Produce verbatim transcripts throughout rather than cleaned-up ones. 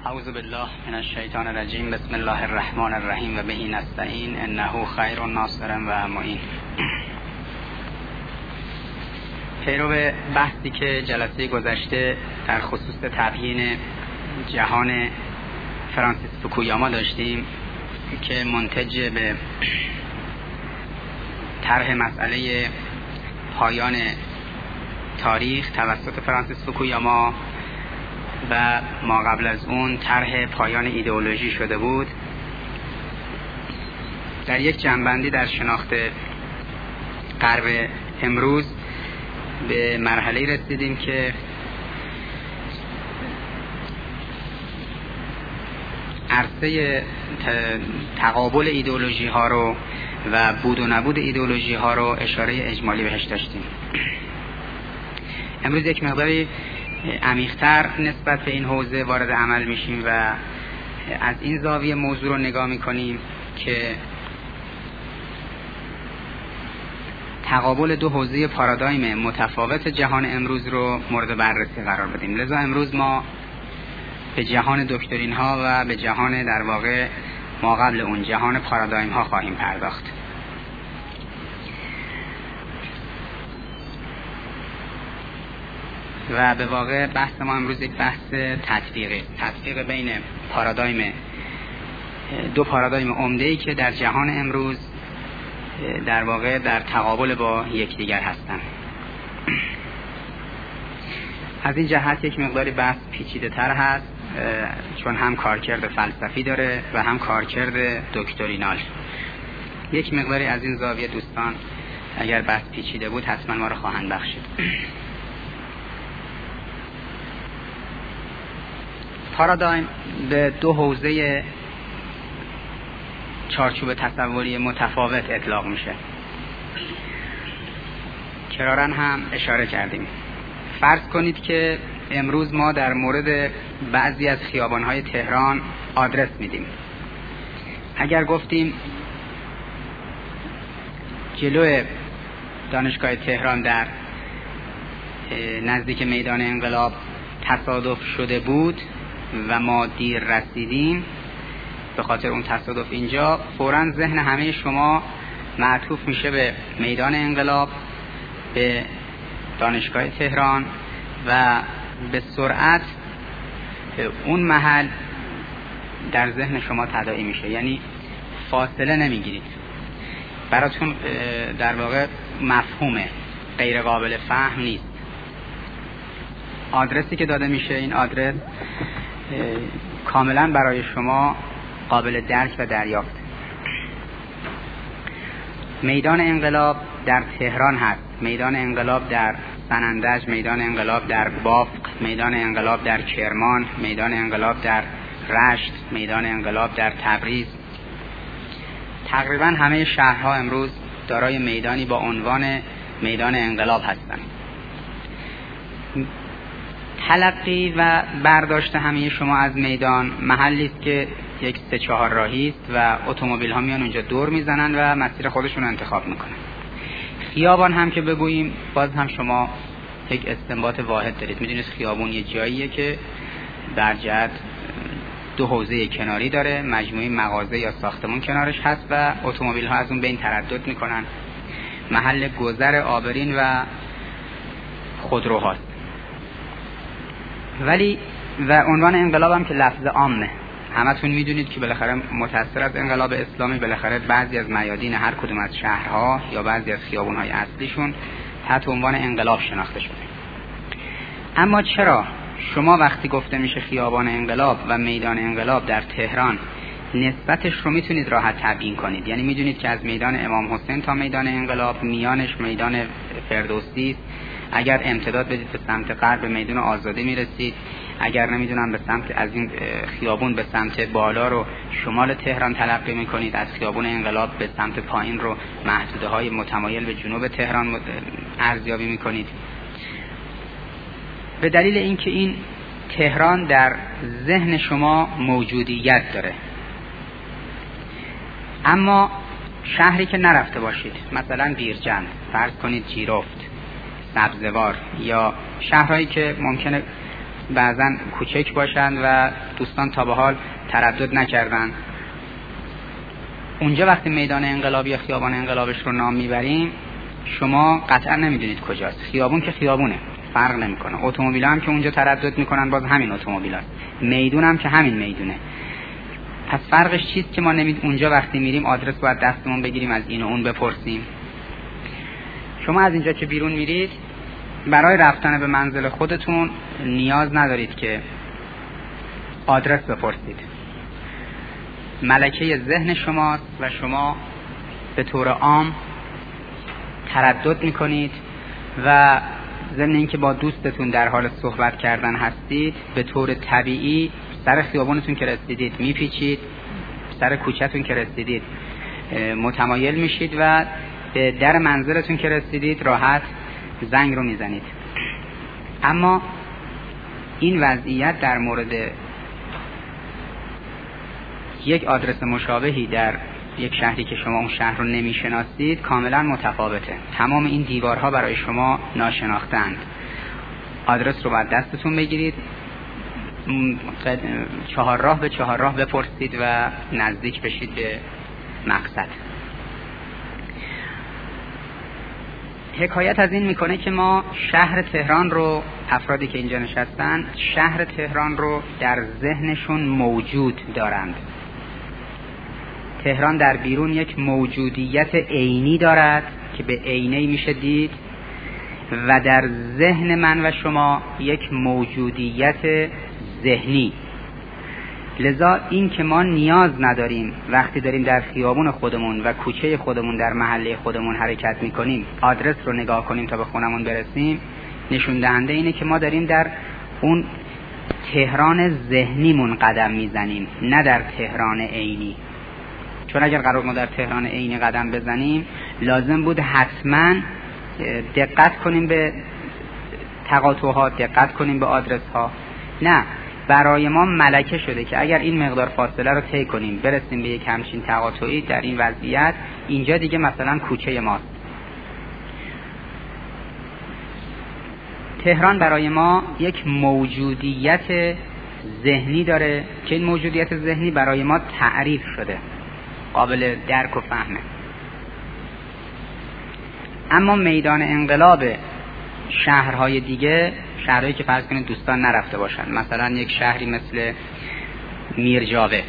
اعوذ بالله من الشیطان الرجیم. بسم الله الرحمن الرحیم و به نستعین انه خیر ناصر و معین. پیرو بحثی که جلسه گذشته در خصوص تبیین جهان فرانسیس فوکویاما داشتیم که منتج به طرح مسئله پایان تاریخ توسط فرانسیس فوکویاما و ما قبل از اون طرح پایان ایدئولوژی شده بود، در یک جنبندی در شناخت غرب امروز به مرحله رسیدیم که عرصه تقابل ایدئولوژی ها رو و بود و نبود ایدئولوژی ها رو اشاره اجمالی بهش داشتیم. امروز یک مقداری عمیق‌تر نسبت به این حوزه وارد عمل میشیم و از این زاویه موضوع رو نگاه میکنیم که تقابل دو حوزه پارادایم متفاوت جهان امروز رو مورد بررسی قرار بدیم. لذا امروز ما به جهان دکترین ها و به جهان در واقع ما قبل اون جهان پارادایم ها خواهیم پرداخت. و به واقع بحث ما امروز یک بحث تطبیقی تطبیق بین پارادایم دو پارادایم عمده‌ای که در جهان امروز در واقع در تقابل با یکدیگر هستند. از این جهت یک مقداری بحث پیچیده تر هست، چون هم کارکرد فلسفی داره و هم کارکرد دکترینال. یک مقداری از این زاویه دوستان اگر بحث پیچیده بود حتما ما رو خواهند بخشید. پارادایم به دو حوزه چارچوب تصوری متفاوت اطلاق میشه. کرارا هم اشاره کردیم. فرض کنید که امروز ما در مورد بعضی از خیابان‌های تهران آدرس میدیم. اگر گفتیم جلوی دانشگاه تهران در نزدیک میدان انقلاب تصادف شده بود و ما دیر رسیدیم به خاطر اون تصادف اینجا، فوراً ذهن همه شما معطوف میشه به میدان انقلاب، به دانشگاه تهران و به سرعت اون محل در ذهن شما تداعی میشه. یعنی فاصله نمیگیرید، براتون در واقع مفهومه، غیر قابل فهم نیست. آدرسی که داده میشه این آدرس کاملا برای شما قابل درک و دریافت. میدان انقلاب در تهران هست، میدان انقلاب در سنندج، میدان انقلاب در بافق، میدان انقلاب در کرمان، میدان انقلاب در رشت، میدان انقلاب در تبریز. تقریبا همه شهرها امروز دارای میدانی با عنوان میدان انقلاب هستند. تلقی و برداشت همه شما از میدان محلی است که یک سه چهار راهی است و اتومبیل ها میان اونجا دور میزنن و مسیر خودشون رو انتخاب میکنن. خیابان هم که بگوییم باز هم شما یک استنباط واحد دارید. میدونید خیابون یه جاییه که در جهت دو حوزه کناری داره، مجموعه مغازه یا ساختمون کنارش هست و اتومبیل ها از اون بین تردد میکنن. محل گذر آبرین و خودروهاست. ولی و عنوان انقلاب هم که لفظ عامه، همتون میدونید که بالاخره متأثر از انقلاب اسلامی بالاخره بعضی از میادین هر کدوم از شهرها یا بعضی از خیابون‌های اصلیشون تحت عنوان انقلاب شناخته شده. اما چرا شما وقتی گفته میشه خیابان انقلاب و میدان انقلاب در تهران نسبتش رو میتونید راحت تبیین کنید؟ یعنی میدونید که از میدان امام حسین تا میدان انقلاب میانش میدان فردوسی است. اگر امتداد بدید به سمت غرب به میدان آزادی میرسید. اگر نمیدونم به سمت از این خیابون به سمت بالا رو شمال تهران تلقی میکنید، از خیابون انقلاب به سمت پایین رو محدوده های متمایل به جنوب تهران ارزیابی میکنید. به دلیل اینکه این تهران در ذهن شما موجودیت داره. اما شهری که نرفته باشید، مثلا بیرجند، فرض کنید جیرفت، سبزوار یا شهرهایی که ممکنه بعضا کوچک باشند و دوستان تا به حال تردد نکردن. اونجا وقتی میدان انقلاب یا خیابان انقلابش رو نام میبریم شما قطعا نمیدونید کجاست. خیابون که خیابونه، فرق نمیکنه. اتومبیلا هم که اونجا تردد میکنن باز همین اتومبیلاست. میدون هم که همین میدونه. پس فرقش چیست که ما نمید اونجا وقتی میریم آدرس باید دستمون بگیریم، از این و اون بپرسیم. شما از اینجا که بیرون میرید برای رفتن به منزل خودتون نیاز ندارید که آدرس بپرسید. ملکه ذهن شماست و شما به طور عام تردد میکنید و ضمن اینکه با دوستتون در حال صحبت کردن هستید به طور طبیعی سر خیابونتون که رسیدید میپیچید، سر کوچه‌تون که رسیدید متمایل میشید و به در منزلتون که رسیدید راحت زنگ رو میزنید. اما این وضعیت در مورد یک آدرس مشابهی در یک شهری که شما اون شهر رو نمیشناسید کاملا متفاوته. تمام این دیوارها برای شما ناشناختند. آدرس رو باید دستتون بگیرید، چهار راه به چهار راه بپرسید و نزدیک بشید به مقصد. حکایت از این میکنه که ما شهر تهران رو، افرادی که اینجا نشستن شهر تهران رو در ذهنشون موجود دارند. تهران در بیرون یک موجودیت عینی دارد که به عینی میشه دید و در ذهن من و شما یک موجودیت ذهنی. لذا این که ما نیاز نداریم وقتی داریم در خیابون خودمون و کوچه خودمون در محله خودمون حرکت میکنیم آدرس رو نگاه کنیم تا به خونمون برسیم، نشون دهنده اینه که ما داریم در اون تهران ذهنیمون قدم میزنیم، نه در تهران عینی. چون اگر قرار ما در تهران عینی قدم بزنیم لازم بود حتما دقت کنیم به تقاطعات، دقت کنیم به آدرس ها. نه، برای ما ملکه شده که اگر این مقدار فاصله رو طی کنیم برسیم به یک همچین تقاطعی، در این وضعیت اینجا دیگه مثلا کوچه ماست. تهران برای ما یک موجودیت ذهنی داره که این موجودیت ذهنی برای ما تعریف شده، قابل درک و فهمه. اما میدان انقلاب شهرهای دیگه، شهرهایی که فرض کنید دوستان نرفته باشن، مثلا یک شهری مثل میرجاوه،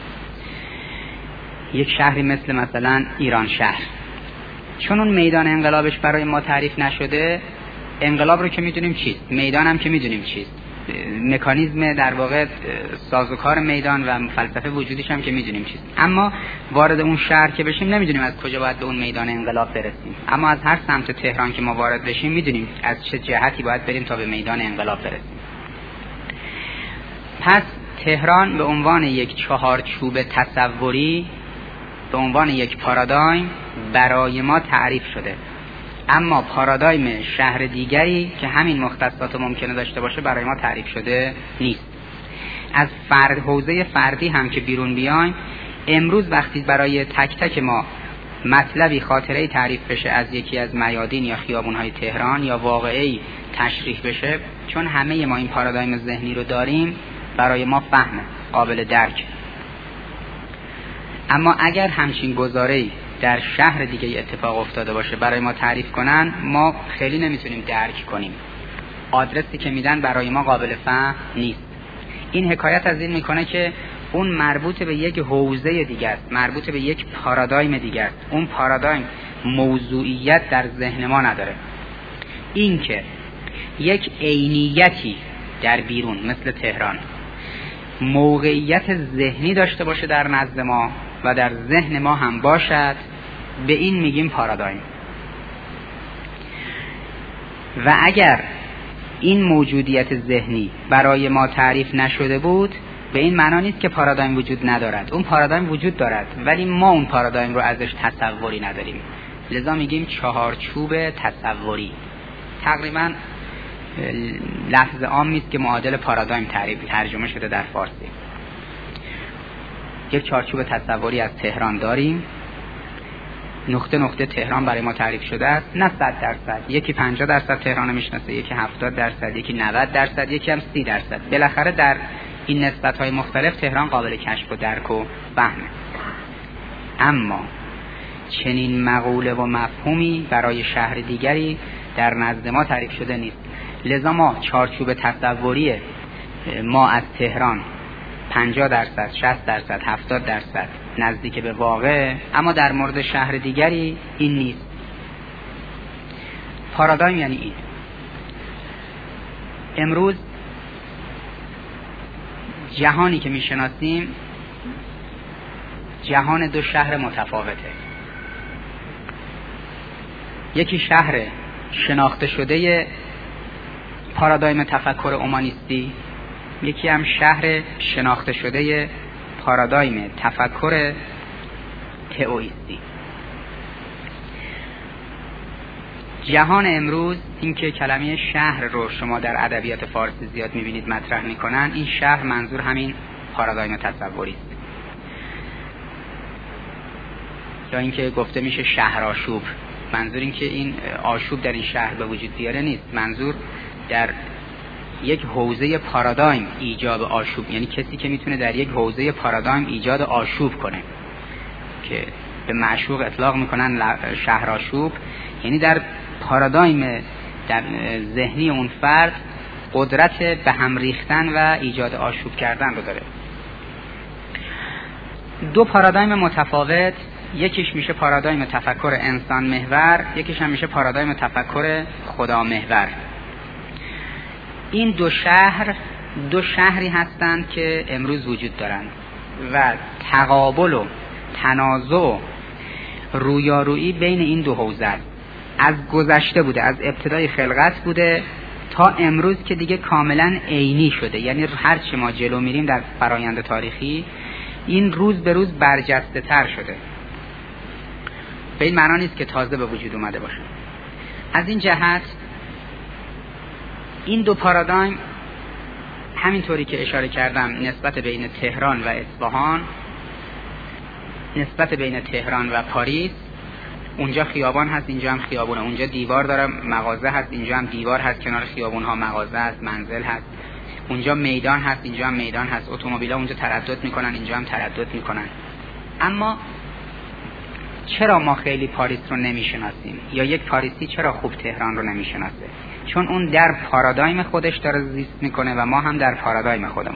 یک شهری مثل مثلا ایران شهر، چون اون میدان انقلابش برای ما تعریف نشده، انقلاب رو که میدونیم چیست، میدان هم که میدونیم چیست، مکانیزم در واقع سازوکار میدان و فلسفه وجودیش هم که میدونیم چیست، اما وارد اون شهر که بشیم نمیدونیم از کجا باید به اون میدان انقلاب برسیم. اما از هر سمت تهران که ما وارد بشیم میدونیم از چه جهتی باید بریم تا به میدان انقلاب برسیم. پس تهران به عنوان یک چهارچوب تصوری، به عنوان یک پارادایم برای ما تعریف شده، اما پارادایم شهر دیگری که همین مختصات ممکنه داشته باشه برای ما تعریف شده نیست. از فرد حوزه فردی هم که بیرون بیایم، امروز وقتی برای تک تک ما مطلبی خاطره‌ای تعریف بشه از یکی از میادین یا خیابون‌های تهران یا واقعی تشریح بشه، چون همه ما این پارادایم ذهنی رو داریم برای ما فهمه، قابل درک. اما اگر همچین گزاره‌ای در شهر دیگه اتفاق افتاده باشه برای ما تعریف کنن، ما خیلی نمیتونیم درک کنیم. آدرسی که میدن برای ما قابل فهم نیست. این حکایت از این میکنه که اون مربوط به یک حوزه دیگه است، مربوط به یک پارادایم دیگه است. اون پارادایم موضوعیت در ذهن ما نداره. این که یک عینیتی در بیرون مثل تهران موقعیت ذهنی داشته باشه در نزد ما و در ذهن ما هم باشد، به این میگیم پارادایم. و اگر این موجودیت ذهنی برای ما تعریف نشده بود، به این معنا نیست که پارادایم وجود ندارد. اون پارادایم وجود دارد ولی ما اون پارادایم رو ازش تصوری نداریم. لذا میگیم چهارچوب تصوری. تقریبا لفظ عامی است که معادل پارادایم تعریف ترجمه شده در فارسی. یک چهارچوب تصوری از تهران داریم نقطه نقطه تهران برای ما تعریف شده است، نه صد درصد، یکی پنجاه درصد تهران رو میشناسه، یکی هفتاد درصد، یکی نود درصد، یکی هم سی درصد. بالاخره در این نسبت‌های مختلف تهران قابل کشف و درک و فهمه. اما چنین مقوله و مفهومی برای شهر دیگری در نزد ما تعریف شده نیست. لذا ما چارچوب تصوری ما از تهران پنجاه درصد، شصت درصد، هفتاد درصد نزدیک به واقع، اما در مورد شهر دیگری این نیست. پارادایم یعنی این. امروز جهانی که میشناسیم جهان دو شهر متفاوته. یکی شهر شناخته شده پارادایم تفکر اومانیستی، یکی هم شهر شناخته شده پارادایم تفکر تئویستی. جهان امروز، این که کلمه شهر رو شما در ادبیات فارسی زیاد میبینید مطرح میکنن، این شهر منظور همین پارادایم تصوری است. یا اینکه گفته میشه شهر آشوب، منظور این که این آشوب در این شهر به وجود بیاره نیست، منظور در یک حوزه پارادایم ایجاد آشوب، یعنی کسی که میتونه در یک حوزه پارادایم ایجاد آشوب کنه که به معشوق اطلاق میکنن شهر آشوب، یعنی در پارادایم در ذهنی اون فرد قدرت به هم ریختن و ایجاد آشوب کردن رو داره. دو پارادایم متفاوت، یکیش میشه پارادایم تفکر انسان محور، یکیش هم میشه پارادایم تفکر خدا محور. این دو شهر دو شهری هستند که امروز وجود دارند و تقابل و تنازع و رویارویی بین این دو حوزه است. از گذشته بوده، از ابتدای خلقت بوده تا امروز که دیگه کاملا عینی شده. یعنی هر چی ما جلو میریم در فرایند تاریخی این روز به روز برجسته تر شده. به این معنا نیست که تازه به وجود اومده باشه. از این جهت این دو پارادایم همینطوری که اشاره کردم نسبت بین تهران و اصفهان، نسبت بین تهران و پاریس، اونجا خیابان هست اینجا هم خیابونه، اونجا دیوار داره مغازه هست اینجا هم دیوار هست، کنار خیابون ها مغازه هست، منزل هست، اونجا میدان هست اینجا هم میدان هست، اتومبیلا اونجا تردد میکنن اینجا هم تردد میکنن. اما چرا ما خیلی پاریس رو نمیشناسیم یا یک پاریسی چرا خوب تهران رو نمیشناسه؟ چون اون در پارادایم خودش داره زیست میکنه و ما هم در پارادایم خودمون.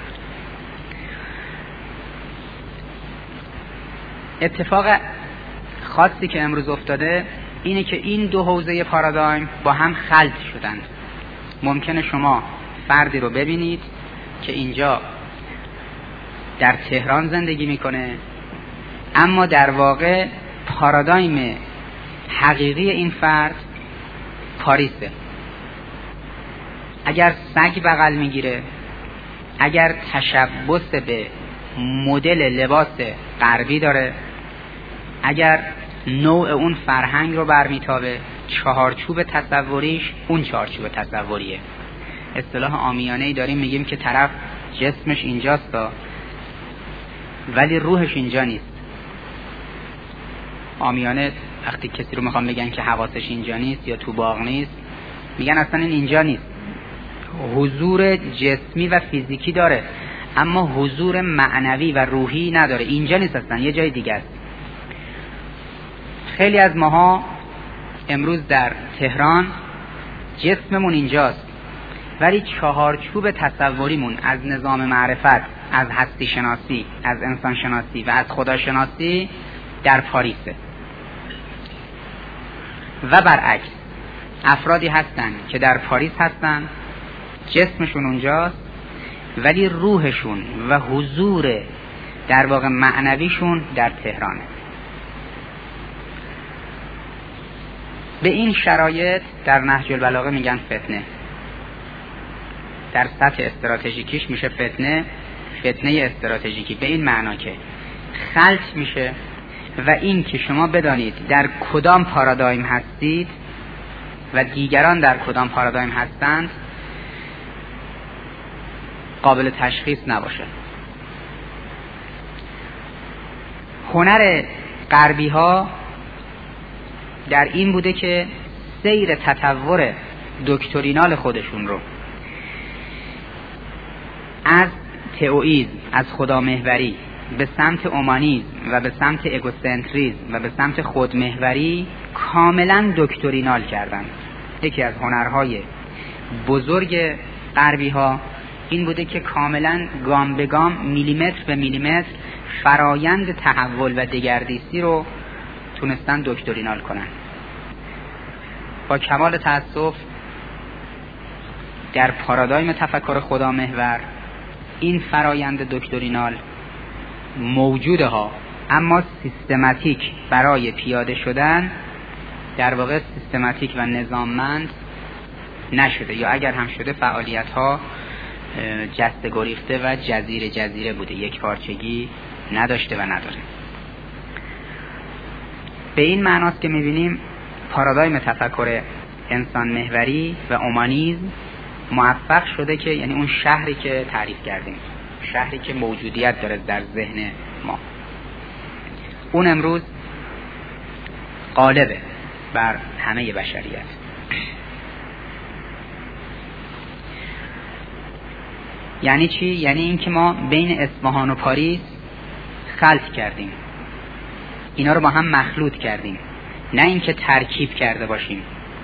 اتفاق خاصی که امروز افتاده اینه که این دو حوزه پارادایم با هم خلط شدن. ممکنه شما فردی رو ببینید که اینجا در تهران زندگی میکنه اما در واقع پارادایم حقیقی این فرد پاریسه. اگر سگ بغل میگیره، اگر تشبث به مدل لباس غربی داره، اگر نوع اون فرهنگ رو برمیتابه، چهارچوب تصوریش اون چهارچوب تصوریه. اصطلاح عامیانه‌ای داریم میگیم که طرف جسمش اینجاست ولی روحش اینجا نیست. عامیانه وقتی کسی رو میخوام بگن که حواسش اینجا نیست یا تو باغ نیست، میگن اصلا این اینجا نیست. حضور جسمی و فیزیکی داره اما حضور معنوی و روحی نداره، اینجا نیست اصلا، یه جای دیگه است. خیلی از ماها امروز در تهران جسممون اینجاست ولی چهارچوب تصوریمون از نظام معرفت، از هستی شناسی، از انسان شناسی و از خدا شناسی در پاریسه. و برعکس افرادی هستن که در پاریس هستن، جسمشون اونجاست ولی روحشون و حضور در واقع معنویشون در تهرانه. به این شرایط در نهج البلاغه میگن فتنه. در سطح استراتژیکیش میشه فتنه، فتنه استراتژیکی، به این معنا که خلط میشه و این که شما بدانید در کدام پارادایم هستید و دیگران در کدام پارادایم هستند قابل تشخیص نباشه. هنر غربی ها در این بوده که سیر تطور دکترینال خودشون رو از تئوئیسم، از خدامحوری به سمت اومانیسم و به سمت اگوسنتریسم و به سمت خودمحوری کاملا دکترینال کردن. یکی از هنرهای بزرگ غربی ها این بوده که کاملا گام به گام، میلیمتر به میلیمتر فرایند تحول و دگردیسی رو تونستن دکترینال کنن. با کمال تأسف در پارادایم تفکر خدامحور این فرایند دکترینال موجوده ها، اما سیستماتیک برای پیاده شدن در واقع سیستماتیک و نظاممند نشده، یا اگر هم شده فعالیت ها جسته گریخته و جزیره جزیره بوده، یک پارچگی نداشته و نداره. به این معناست که میبینیم پارادایم تفکر انسان محوری و اومانیسم موفق شده که، یعنی اون شهری که تعریف کردیم، شهری که موجودیت داره در ذهن ما، اون امروز غالبه بر همه بشریت. یعنی چی؟ یعنی این که ما بین اصفهان و پاریس خلط کردیم، اینا رو با هم مخلوط کردیم، نه اینکه ترکیب کرده باشیم،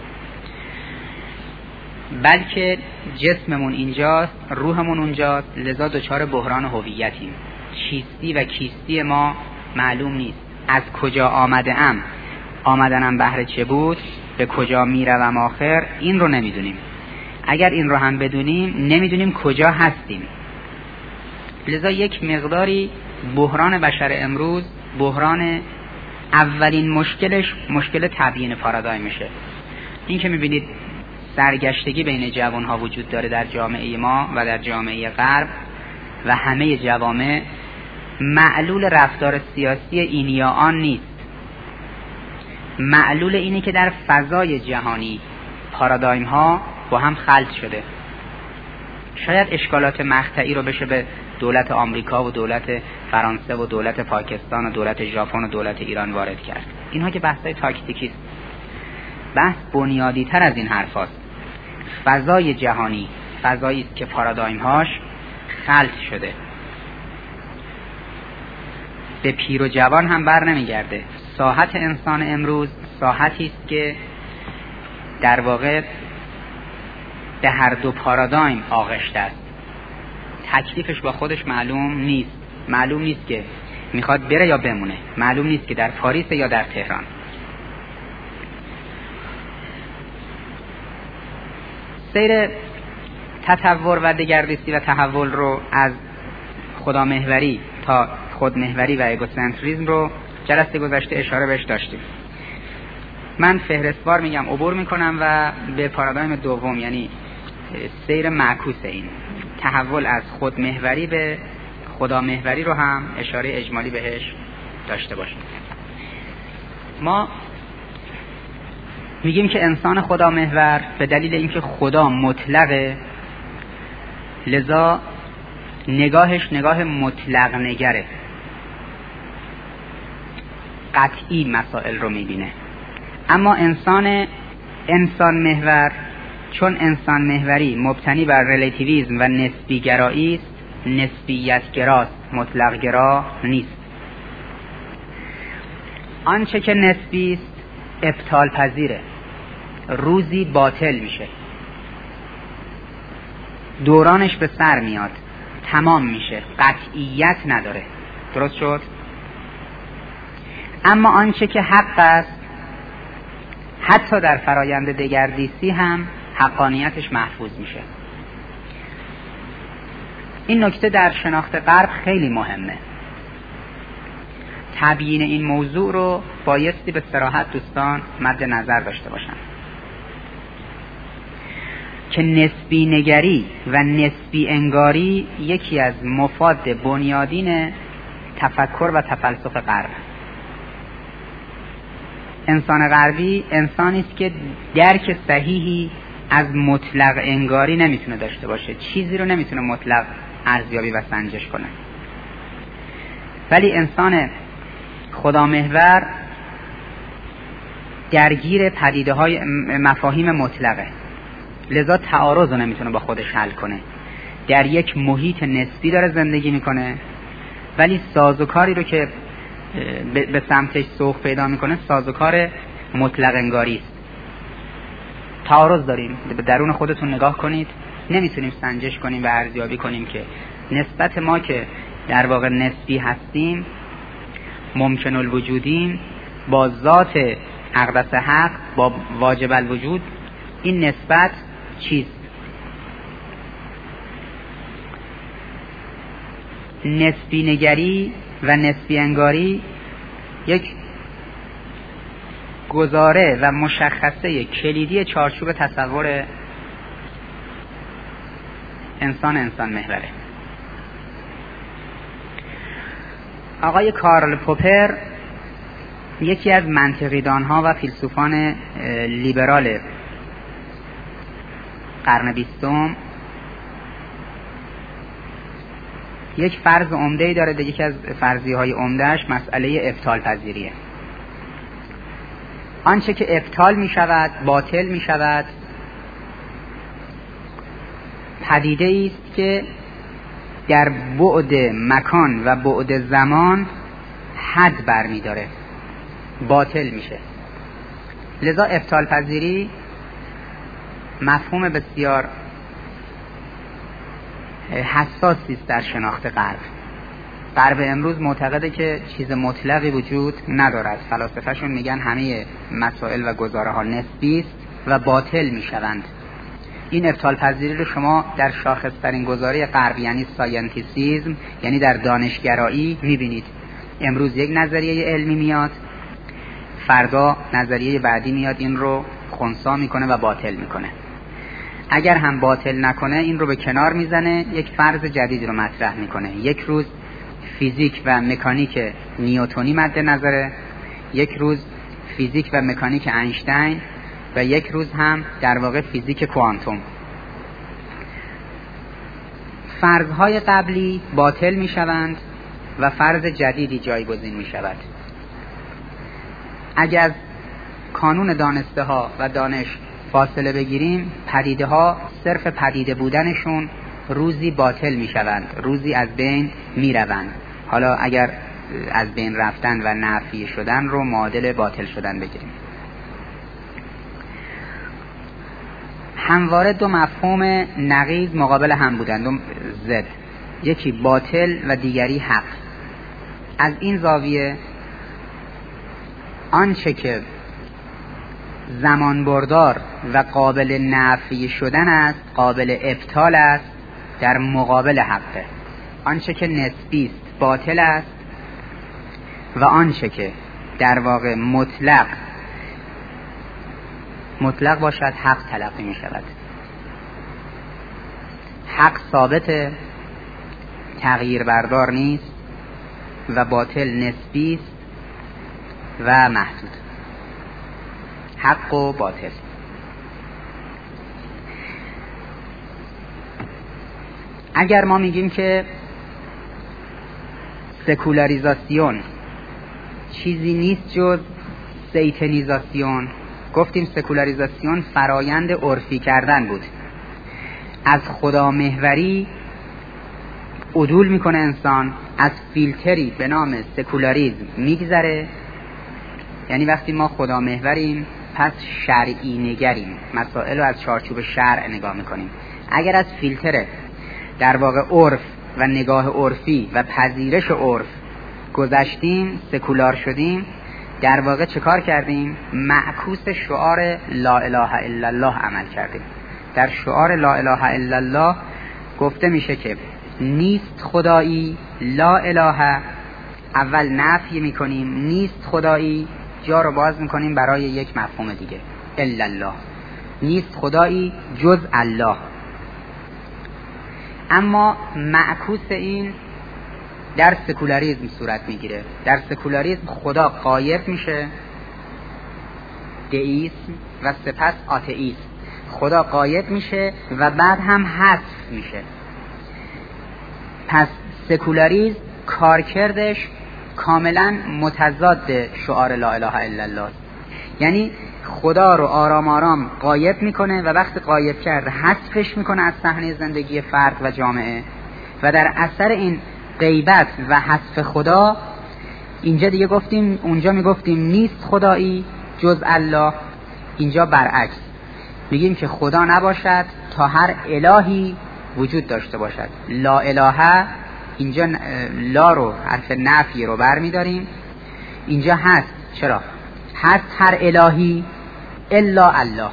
بلکه جسممون اینجاست، روحمون اونجاست، لذا دچار بحران هویتیم. چیستی و کیستی ما معلوم نیست. از کجا آمده ام، آمدنم بهر چه بود، به کجا میروم آخر، این رو نمیدونیم. اگر این رو هم بدونیم نمیدونیم کجا هستیم. لذا یک مقداری بحران بشر امروز، بحران اولین مشکلش مشکل تبیین پارادایم میشه. این که میبینید سرگشتگی بین جوانها وجود داره در جامعه ما و در جامعه غرب و همه جوامع، معلول رفتار سیاسی این یا آن نیست. معلول اینه که در فضای جهانی پارادایم ها با هم خلط شده. شاید اشکالات مقطعی رو بشه به دولت آمریکا و دولت فرانسه و دولت پاکستان و دولت ژاپن و دولت ایران وارد کرد. اینها که بحثای تاکتیکی است. بحث بنیادی تر از این حرف هست. فضای جهانی فضایی است که پارادایم هاش خلط شده. به پیر و جوان هم بر نمیگرده. ساحت انسان امروز ساحتی است که در واقع به هر دو پارادایم آغشته است. تکلیفش با خودش معلوم نیست. معلوم نیست که میخواد بره یا بمونه. معلوم نیست که در پاریس یا در تهران. سیر تطور و دگردیسی و تحول رو از خدامحوری تا خودمحوری و اگوسنتریسم رو جلسه گذشته اشاره بهش داشتیم. من فهرستوار میگم عبور میکنم و به پارادایم دوم، یعنی سیر معکوس این تحول از خودمحوری به خدامحوری رو هم اشاره اجمالی بهش داشته باشیم. ما میگیم که انسان خدامحور به دلیل اینکه خدا مطلقه، لذا نگاهش نگاه مطلق نگره، قطعی مسائل رو میبینه. اما انسان انسان محور، چون انسان محوری مبتنی بر ریلیتیویسم و نسبی گرایی است، نسبیت گراست، مطلق گرا نیست. آنچه که نسبی است ابطال پذیره، روزی باطل میشه، دورانش به سر میاد، تمام میشه، قطعیت نداره. درست شد؟ اما آنچه که حق است حتی در فرایند دگردیسی هم حقانیتش محفوظ میشه. این نکته در شناخت غرب خیلی مهمه. تبیین این موضوع رو بایستی به صراحت دوستان مد نظر داشته باشن که نسبی نگری و نسبی انگاری یکی از مفاد بنیادین تفکر و تفلسف غرب. انسان غربی انسانی است که درک صحیحی از مطلق انگاری نمیتونه داشته باشه، چیزی رو نمیتونه مطلق ارزیابی و سنجش کنه. ولی انسان خدامحور درگیر پدیده های مفاهیم مطلقه، لذا تعارض رو نمیتونه با خودش حل کنه. در یک محیط نسبی داره زندگی میکنه، ولی سازوکاری رو که به سمتش سوق پیدا میکنه سازوکار مطلق انگاری است. تعارض داریم، به درون خودتون نگاه کنید، نمیتونیم سنجش کنیم و ارزیابی کنیم که نسبت ما که در واقع نسبی هستیم، ممکن الوجودیم، با ذات اقدس حق، با واجب الوجود، این نسبت چیست؟ نسبی نگری و نسبی انگاری یک گزاره و مشخصه کلیدی چارچوب تصور انسان انسان محوره. آقای کارل پوپر یکی از منطقیدانها و فیلسوفان لیبرال قرن بیستم یک فرض عمده‌ای داره. یکی از فرضیه‌های عمده‌اش مسئله ابطال پذیریه. آنچه که ابطال می شود، باطل می شود، پدیده است که در بعد مکان و بعد زمان حد برمی داره، باطل میشه. لذا ابطال پذیری مفهوم بسیار حساسی است در شناخت غرب. غرب امروز معتقده که چیز مطلقی وجود ندارد. فلاسفه‌شون میگن همه مسائل و گزاره ها نسبی است و باطل میشوند. این ابطال پذیری رو شما در شاخص‌ترین گزاره غرب یعنی ساینتیسیزم، یعنی در دانشگرایی میبینید. امروز یک نظریه علمی میاد، فردا نظریه بعدی میاد این رو خنثی میکنه و باطل میکنه. اگر هم باطل نکنه این رو به کنار میزنه، یک فرض جدید رو مطرح میکنه. یک روز فیزیک و مکانیک نیوتنی مد نظره، یک روز فیزیک و مکانیک اینشتین و یک روز هم در واقع فیزیک کوانتوم. فرضهای قبلی باطل میشوند و فرض جدیدی جایگزین میشود. اگر از کانون دانسته ها و دانش فاصله بگیریم، پدیده ها صرف پدیده بودنشون روزی باطل میشوند، روزی از بین میروند. حالا اگر از بین رفتن و نفی شدن رو معادل باطل شدن بگیریم. همواره دو مفهوم نقیض مقابل هم بودند، دو ضد، یکی باطل و دیگری حق. از این زاویه آنچه که زمان بردار و قابل نفی شدن است، قابل ابطال است، در مقابل حقه. آنچه که نسبی است باطل است و آنچه که در واقع مطلق مطلق باشد حق تلقی می شود. حق ثابت، تغییر بردار نیست و باطل نسبی است و محدود. حق و باطل. اگر ما میگیم که سکولاریزاسیون چیزی نیست جز سیتنیزاسیون، گفتیم سکولاریزاسیون فرایند عرفی کردن بود. از خدا محوری عدول میکنه انسان، از فیلتری به نام سکولاریزم میگذره. یعنی وقتی ما خدا محوریم پس شرعی نگریم، مسائل رو از چارچوب شرع نگاه میکنیم. اگر از فیلتر در واقع عرف و نگاه عرفی و پذیرش عرف گذشتیم، سکولار شدیم، در واقع چه کار کردیم؟ معکوس شعار لا اله الا الله عمل کردیم. در شعار لا اله الا الله گفته میشه که نیست خدایی، لا اله اول نفی میکنیم، نیست خدایی، جا رو باز میکنیم برای یک مفهوم دیگه، الا الله، نیست خدایی جز الله. اما معکوس این در سکولاریزم صورت میگیره. در سکولاریزم خدا غایب میشه، دئیسم، و سپس آتئیسم. خدا غایب میشه و بعد هم حذف میشه. پس سکولاریزم کارکردش کاملا متضاد شعار لا اله الا الله. یعنی خدا رو آرام آرام غایب میکنه و وقتی غایب کرد حذفش میکنه از صحنه زندگی فرد و جامعه و در اثر این غیبت و حذف خدا اینجا دیگه گفتیم، اونجا میگفتیم نیست خدایی جز الله، اینجا برعکس میگیم که خدا نباشد تا هر الهی وجود داشته باشد. لا اله، اینجا لا رو حرف نفی رو بر میداریم، اینجا هست. چرا؟ هست هر الهی الا الله.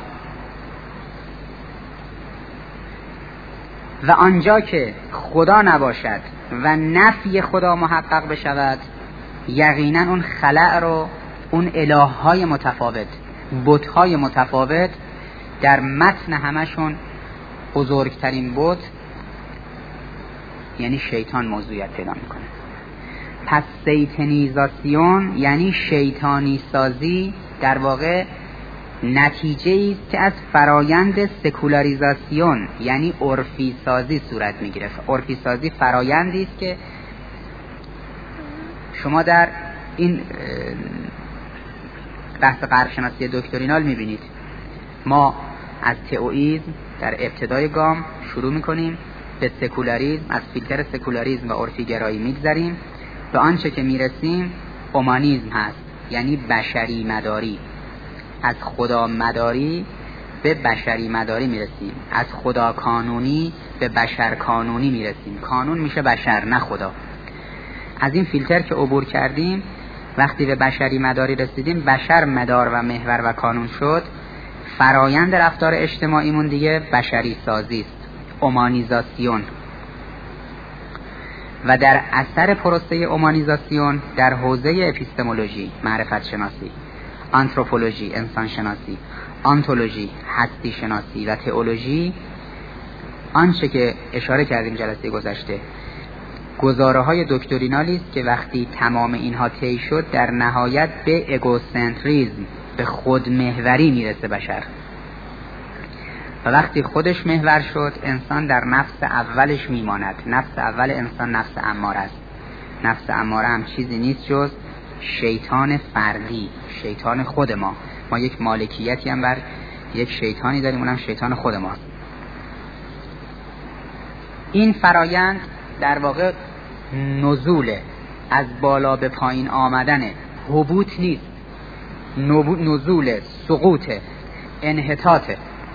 و آنجا که خدا نباشد و نفی خدا محقق بشود، یقینا اون خلق رو، اون الههای متفاوت، بت‌های متفاوت، در متن همشون بزرگترین بت یعنی شیطان موضوعیت پیدا میکنه. پس سیتنیزاسیون یعنی شیطانی سازی در واقع نتیجه است که از فرایند سکولاریزاسیون یعنی عرفی سازی صورت میگیره. عرفی سازی فرایندی است که شما در این بحث غرب‌شناسی دکترینال میبینید. ما از تئوئیسم در ابتدای گام شروع میکنیم، به سکولاریسم، از فیلتر سکولاریسم و عرفی گرایی میگذریم، به آنچه که میرسیم اومانیسم هست، یعنی بشری مداری. از خدا مداری به بشری مداری میرسیم، از خدا کانونی به بشر کانونی میرسیم. کانون میشه بشر نه خدا. از این فیلتر که عبور کردیم، وقتی به بشری مداری رسیدیم، بشر مدار و محور و کانون شد، فرایند رفتار اجتماعیمون دیگه بشری سازی است، اومانیزاسیون. و در اثر پروسه اومانیزاسیون در حوزه اپیستمولوژی، معرفت شناسی، آنتروپولوژی، انسان شناسی، آنتولوژی، هستی شناسی و تئولوژی، آنچه که اشاره کردیم جلسه گذشته، گزاره های دکترینالی است که وقتی تمام اینها طی شد، در نهایت به اگوسنتریزم، به خودمحوری میرسه بشر. و وقتی خودش محور شد، انسان در نفس اولش میماند. نفس اول انسان نفس اماره است. نفس اماره هم چیزی نیست جز شیطان فردی، شیطان خود ما. ما یک مالکیتی هم بر یک شیطانی داریم، اونم شیطان خود ماست. این فرایند در واقع نزوله، از بالا به پایین آمدن، هبوط نیست، نزول، سقوط، انحطاط.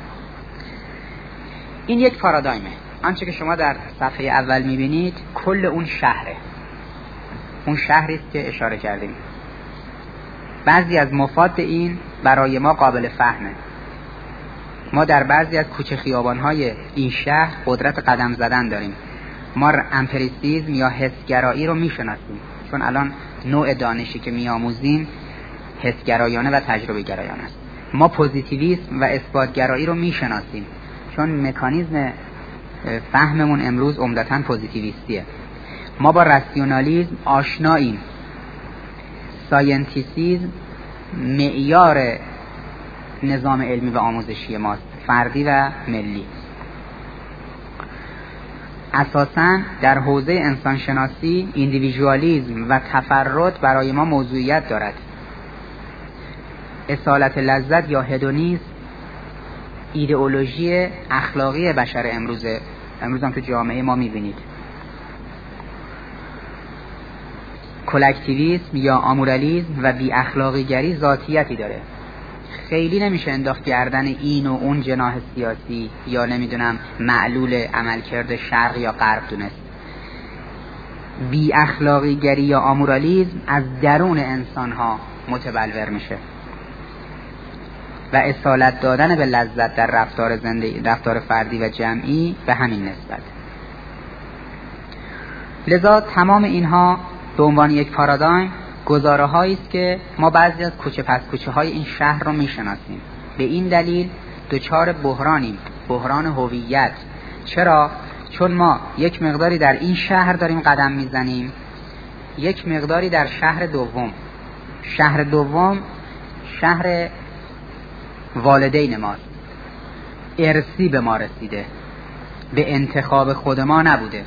این یک پارادایمه. آنچه که شما در صفحه اول میبینید کل اون شهره، اون شهری است که اشاره کردیم. بعضی از مفاد این برای ما قابل فهمه. ما در بعضی از کوچه خیابان‌های این شهر قدرت قدم زدن داریم. ما امپریسیزم یا حسگرایی رو میشناسیم، چون الان نوع دانشی که میآموزیم حسگرایانه و تجربه گرایانه است. ما پوزیتیویسم و اثباتگرایی رو میشناسیم، چون مکانیزم فهممون امروز عمدتاً پوزیتیویستیه. ما با راسیونالیسم آشناییم. ساینتیسیزم معیار نظام علمی و آموزشی ماست، فردی و ملی. اساساً در حوزه انسانشناسی ایندیویژوالیسم و تفرد برای ما موضوعیت دارد. اصالت لذت یا هدونیسم ایدئولوژی اخلاقی بشر امروزه، امروز هم تو جامعه ما میبینید. کلکتیویسم یا آمورالیسم و بی اخلاقی گری ذاتیتی داره. خیلی نمیشه انداخت گردن این و اون جناح سیاسی یا نمیدونم معلول عملکرد شرق یا غرب دونست. بی اخلاقی گری یا آمورالیسم از درون انسان ها متبلور میشه و اصالت دادن به لذت در رفتار زندگی، رفتار فردی و جمعی به همین نسبت. لذا تمام اینها به عنوان یک پارادایم گزاره هایی است که ما بعضی از کوچه پس کوچه های این شهر رو میشناسیم. به این دلیل دچار بحرانیم، بحران هویت. چرا؟ چون ما یک مقداری در این شهر داریم قدم میزنیم، یک مقداری در شهر دوم. شهر دوم شهر والدین ماست، ارثی به ما رسیده، به انتخاب خود ما نبوده.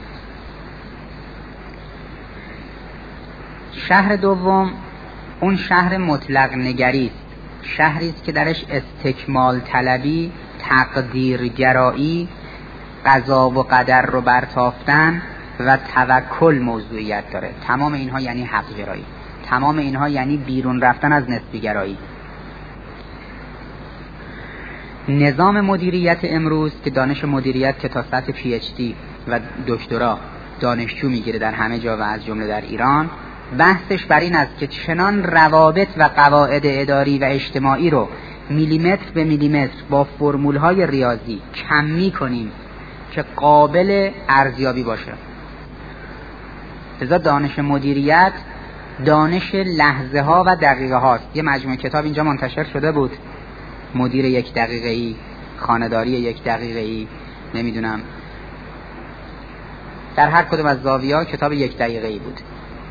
شهر دوم اون شهر مطلق نگری است، شهری است که درش استکمال طلبی، تقدیرگرایی، قضا و قدر رو برتافتن و توکل موضوعیت داره. تمام اینها یعنی حق گرایی، تمام اینها یعنی بیرون رفتن از نسبی گرایی. نظام مدیریت امروز که دانش مدیریت که تا سطح پی اچ دی و دکترا دانشجو میگیره در همه جا و از جمله در ایران، بحثش بر این است که چنان روابط و قواعد اداری و اجتماعی رو میلیمتر به میلیمتر با فرمول‌های ریاضی کمی کنیم که قابل ارزیابی باشه. لذا دانش مدیریت دانش لحظه ها و دقیقه هاست. یه مجموعه کتاب اینجا منتشر شده بود، مدیر یک دقیقه ای، خانه‌داری یک دقیقه ای، نمیدونم در هر کدوم از زاویه‌ها کتاب یک دقیقه ای بود.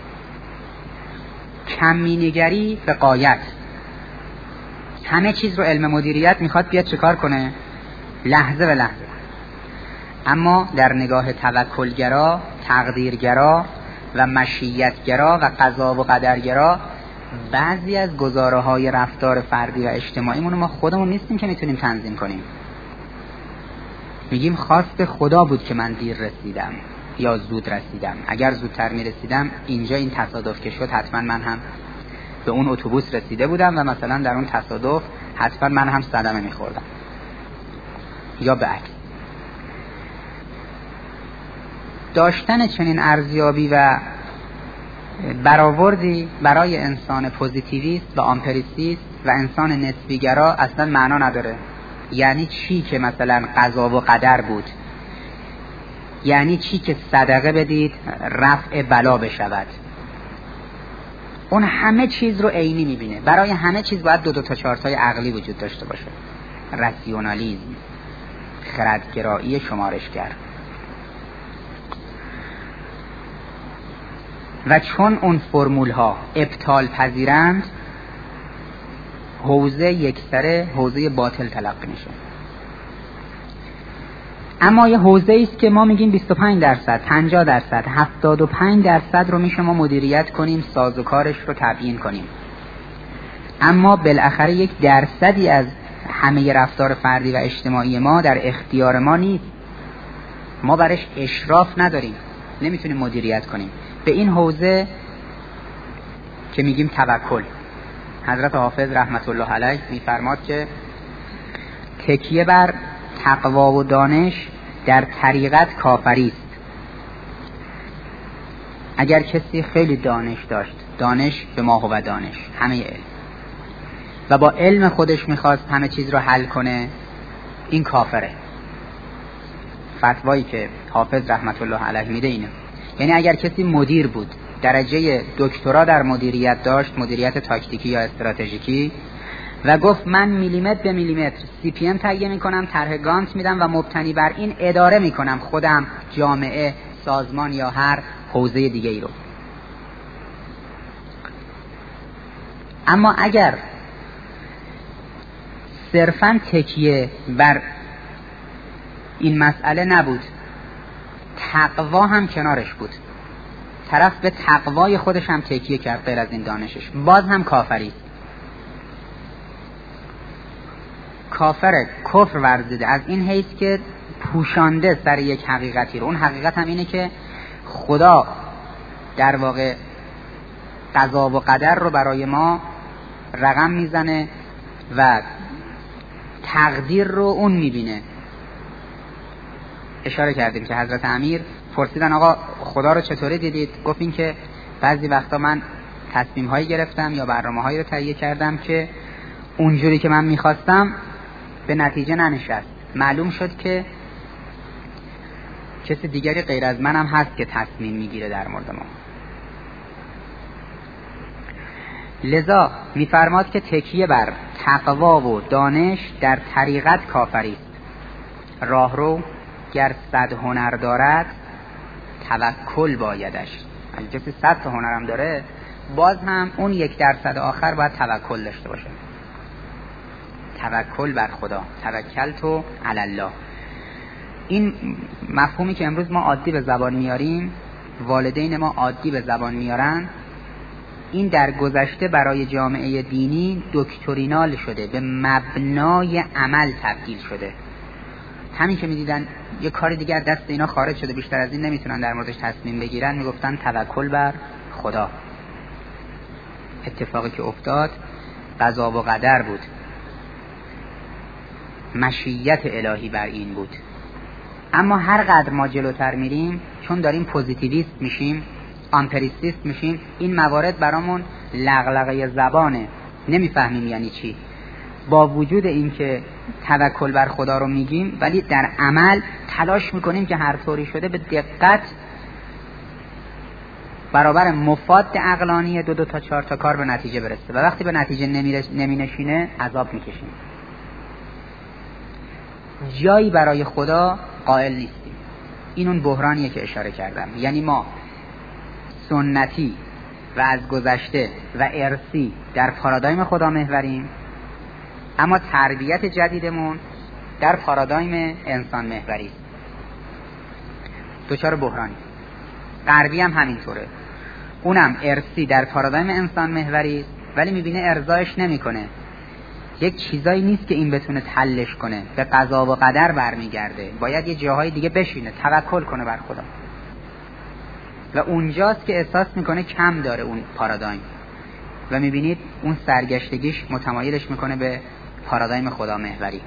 کمی نگری به غایت. همه چیز رو علم مدیریت میخواد بیاد چیکار کنه؟ لحظه به لحظه. اما در نگاه توکلگرا، تقدیرگرا و مشیتگرا و قضا و قدرگرا، بعضی از گزاره های رفتار فردی و اجتماعیمون ما خودمون نیستیم که میتونیم تنظیم کنیم. میگیم خواست خدا بود که من دیر رسیدم یا زود رسیدم. اگر زودتر میرسیدم اینجا این تصادف که شد حتما من هم به اون اتوبوس رسیده بودم و مثلا در اون تصادف حتما من هم صدمه میخوردم یا بعکس. داشتن چنین ارزیابی و برآوردی برای انسان پوزیتیویست و آمپریسیست و انسان نسبیگرا اصلا معنا نداره. یعنی چی که مثلا قضا و قدر بود؟ یعنی چی که صدقه بدید رفع بلا بشود؟ اون همه چیز رو عینی میبینه. برای همه چیز باید دو دو تا چارتای عقلی وجود داشته باشه. راسیونالیسم، خردگرایی شمارشگر. و چون اون فرمول ها ابطال پذیرند، حوزه یکسره حوزه باطل تلقی میشه. اما یه حوزه است که ما میگیم بیست و پنج درصد، پنجاه درصد، هفتاد و پنج درصد رو میشه ما مدیریت کنیم، سازوکارش رو تبیین کنیم. اما بالاخره یک درصدی از همه رفتار فردی و اجتماعی ما در اختیار ما نیست. ما برش اشراف نداریم، نمیتونیم مدیریت کنیم. به این حوزه که میگیم توکل، حضرت حافظ رحمت الله علیه میفرماد که تکیه بر تقوا و دانش در طریقت کافری است. اگر کسی خیلی دانش داشت، دانش به ما هو دانش، همه علم، و با علم خودش میخواست همه چیز رو حل کنه، این کافره. فتوایی که حافظ رحمت الله علیه میده اینه. یعنی اگر کسی مدیر بود، درجه دکترا در مدیریت داشت، مدیریت تاکتیکی یا استراتژیکی، و گفت من میلیمتر به میلیمتر سی پی ام تهیه میکنم، طرح گانت میدم و مبتنی بر این اداره میکنم خودم، جامعه، سازمان یا هر حوزه دیگه ای رو. اما اگر صرفاً تکیه بر این مسئله نبود، تقوا هم کنارش بود، طرف به تقوای خودش هم تکیه کرد غیر از این دانشش، باز هم کافری. کافره، کفر ورزیده از این حیث که پوشانده سر یک حقیقتی رو. اون حقیقت هم اینه که خدا در واقع قضا و قدر رو برای ما رقم میزنه و تقدیر رو اون میبینه. اشاره کردیم که حضرت امیر پرسیدن آقا خدا رو چطوری دیدید؟ گفت این که بعضی وقتا من تصمیم هایی گرفتم یا برنامه هایی رو تهیه کردم که اونجوری که من میخواستم به نتیجه ننشست. معلوم شد که کسی دیگری غیر از منم هست که تصمیم میگیره در مورد ما. لذا میفرماد که تکیه بر تقوا و دانش در طریقت کافری است. راهرو گر صد هنر دارد توکل بایدش. اگه کسی صد تا هنرم داره، باز هم اون یک درصد آخر باید توکل داشته باشه. توکل بر خدا، توکلتو علی الله. این مفهومی که امروز ما عادی به زبان میاریم، والدین ما عادی به زبان میارن، این در گذشته برای جامعه دینی دکترینال شده، به مبنای عمل تبدیل شده. همین که می‌دیدن یه کار دیگر دست اینا خارج شده، بیشتر از این نمیتونن در موردش تصمیم بگیرن، میگفتن توکل بر خدا. اتفاقی که افتاد قضا و قدر بود، مشیت الهی بر این بود. اما هر قدر ما جلوتر میریم، چون داریم پوزیتیویست میشیم، آمپریستیست میشیم، این موارد برامون لغلغه زبانه، نمیفهمیم یعنی چی. با وجود اینکه توکل بر خدا رو میگیم، ولی در عمل تلاش میکنیم که هر طوری شده به دقت برابر مفاد عقلانی دو دو تا چهار تا کار به نتیجه برسه، و وقتی به نتیجه نمی نشینه عذاب میکشیم. جایی برای خدا قائل نیستیم. این اون بحرانیه که اشاره کردم. یعنی ما سنتی و از گذشته و ارثی در پارادایم خدا محوریم، اما تربیت جدیدمون در پارادایم انسان محوری است. دوچار بحرانی. غربی هم همینطوره، اونم ارثی در پارادایم انسان محوری است، ولی میبینه ارضایش نمیکنه. یک چیزایی نیست که این بتونه حلش کنه، به قضا و قدر برمیگرده، باید یه جاهای دیگه بشینه، توکل کنه بر خدا. و اونجاست که احساس میکنه کم داره اون پارادایم، و میبینید اون سرگشتگیش متمایلش میکنه به پارادایم خدا محوری.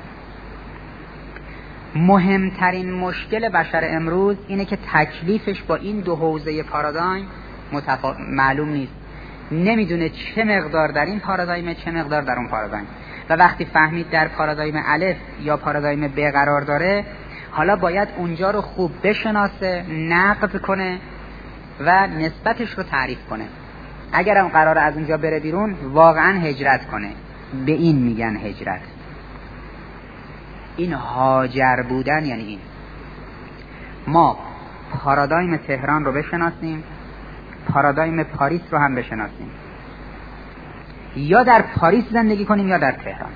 مهمترین مشکل بشر امروز اینه که تکلیفش با این دو حوزه پارادایم متفا... معلوم نیست. نمیدونه چه مقدار در این پارادایم، چه مقدار در اون پارادایم. و وقتی فهمید در پارادایم الف یا پارادایم ب قرار داره، حالا باید اونجا رو خوب بشناسه، نقد کنه و نسبتش رو تعریف کنه. اگرم قرار از اونجا بره بیرون، واقعا هجرت کنه. به این میگن هجرت. این هاجر بودن یعنی این. ما پارادایم تهران رو بشناسیم، پارادایم پاریس رو هم بشناسیم. یا در پاریس زندگی کنیم یا در تهران.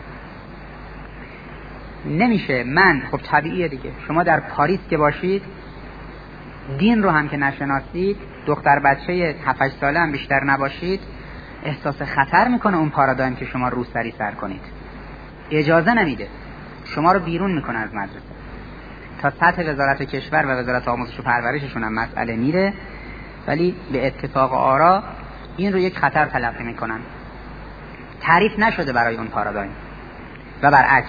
نمیشه. من خب طبیعیه دیگه، شما در پاریس که باشید، دین رو هم که نشناسید، دختر بچه هفت هشت ساله هم بیشتر نباشید، احساس خطر میکنه اون پارادایم که شما رو سری سر کنید. اجازه نمیده، شما رو بیرون میکنه از مدرسه. تا سطح وزارت کشور و وزارت آموزش و پرورششون هم مسئله میره، ولی به اتفاق آرا این رو یک خطر تلقی میکنن. تعریف نشده برای اون پارادایم. و برعکس،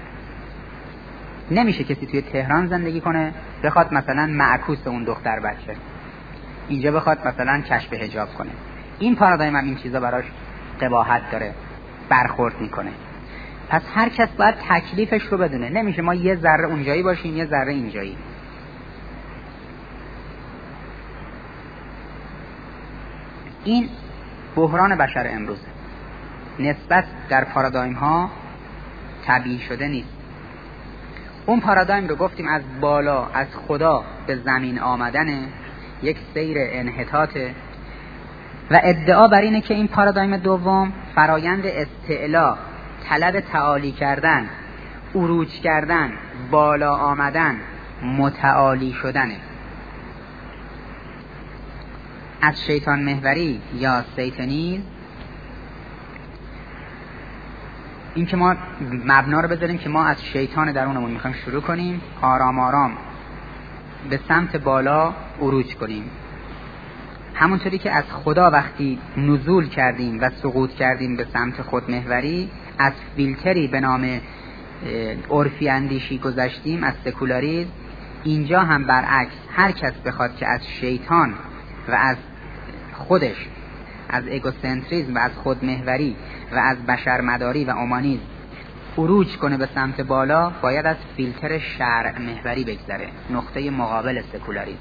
نمیشه کسی توی تهران زندگی کنه بخواد مثلا معکوس اون دختر بچه، اینجا بخواد مثلا کشف حجاب کنه. این پارادایم هم این چیزا براش قباحت داره، برخورد میکنه. پس هر کس باید تکلیفش رو بدونه. نمیشه ما یه ذره اونجایی باشیم یه ذره اینجایی. این بحران بشر امروز. نسبت در پارادایم ها طبیعی شده نیست. اون پارادایم رو گفتیم از بالا، از خدا به زمین آمدنه، یک سیر انحطاطه، و ادعا بر اینه که این پارادایم دوم فرایند استعلا، طلب تعالی کردن، عروج کردن، بالا آمدن، متعالی شدنه. از شیطان محوری یا سیتانیسم، این که ما مبنا رو بذاریم که ما از شیطان درونمون میخوایم شروع کنیم، آرام آرام به سمت بالا عروج کنیم. همونطوری که از خدا وقتی نزول کردیم و سقوط کردیم به سمت خودمحوری، از فیلتری به نام عرفی اندیشی گذشتیم، از سکولاریسم، اینجا هم برعکس. هر کس بخواد که از شیطان و از خودش، از اگوسنتریسم و از خودمحوری و از بشرمداری و اومانیسم عروج کنه به سمت بالا، باید از فیلتر شرع محوری بگذره، نقطه مقابل سکولاریسم.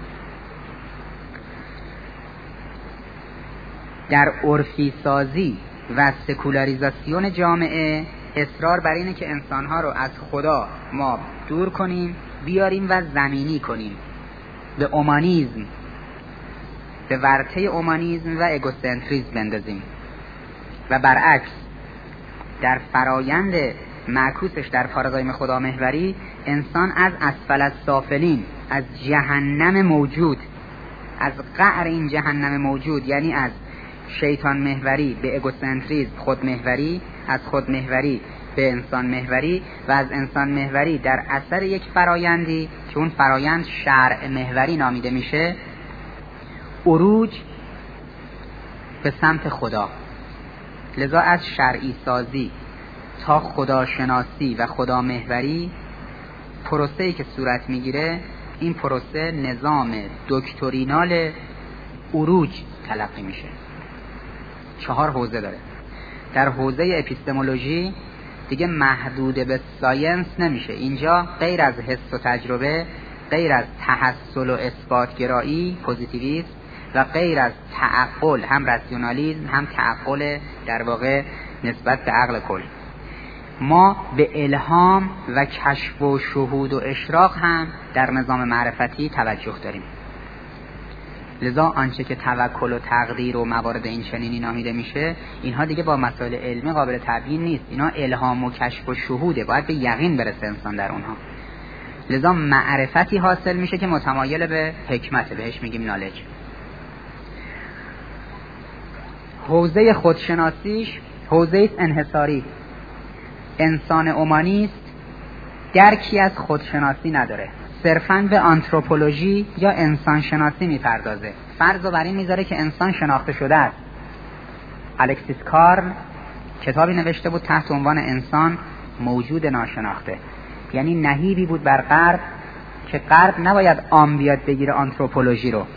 در عرفی سازی و سکولاریزاسیون جامعه اصرار بر اینه که انسانها رو از خدا ما دور کنیم، بیاریم و زمینی کنیم، به اومانیسم، به ورطه اومانیسم و اگوسنتریسم بندازیم. و برعکس، در فرایند معکوسش در پارادایم خدا محوری، انسان از اسفل السافلین، از جهنم موجود، از قعر این جهنم موجود، یعنی از شیطان محوری به اگوسنتریزم، خود محوری، از خود محوری به انسان محوری و از انسان محوری در اثر یک فرایندی که اون فرایند شرع محوری نامیده میشه، عروج به سمت خدا. لذا از شرعی سازی تا خداشناسی و خدا محوری پروسه‌ای که صورت میگیره، این پروسه نظام دکترینال عروج تلقی میشه. چهار حوزه داره. در حوزه اپیستمولوژی دیگه محدود به ساینس نمیشه. اینجا غیر از حس و تجربه، غیر از تحصل و اثبات گرایی پوزیتیویسم و غیر از تعقل، هم راسیونالیسم هم تعقل در واقع نسبت به عقل کل، ما به الهام و کشف و شهود و اشراق هم در نظام معرفتی توجه داریم. لذا آنچه که توکل و تقدیر و موارد این چنینی نامیده میشه، اینها دیگه با مسائل علمی قابل تبیین نیست. اینا الهام و کشف و شهوده، باید به یقین برسه انسان در اونها. لذا معرفتی حاصل میشه که متمایل به حکمته، بهش میگیم نالج. حوزه خودشناسیش حوزه انحصاری. انسان اومانیست درکی از خودشناسی نداره، صرفاً به آنتروپولوژی یا انسان شناسی میپردازه. فرض رو بر این میذاره که انسان شناخته شده است. الکسیس کارل کتابی نوشته بود تحت عنوان انسان موجود ناشناخته، یعنی نهیبی بود بر غرب که غرب نباید عام بیاد بگیره آنتروپولوژی رو،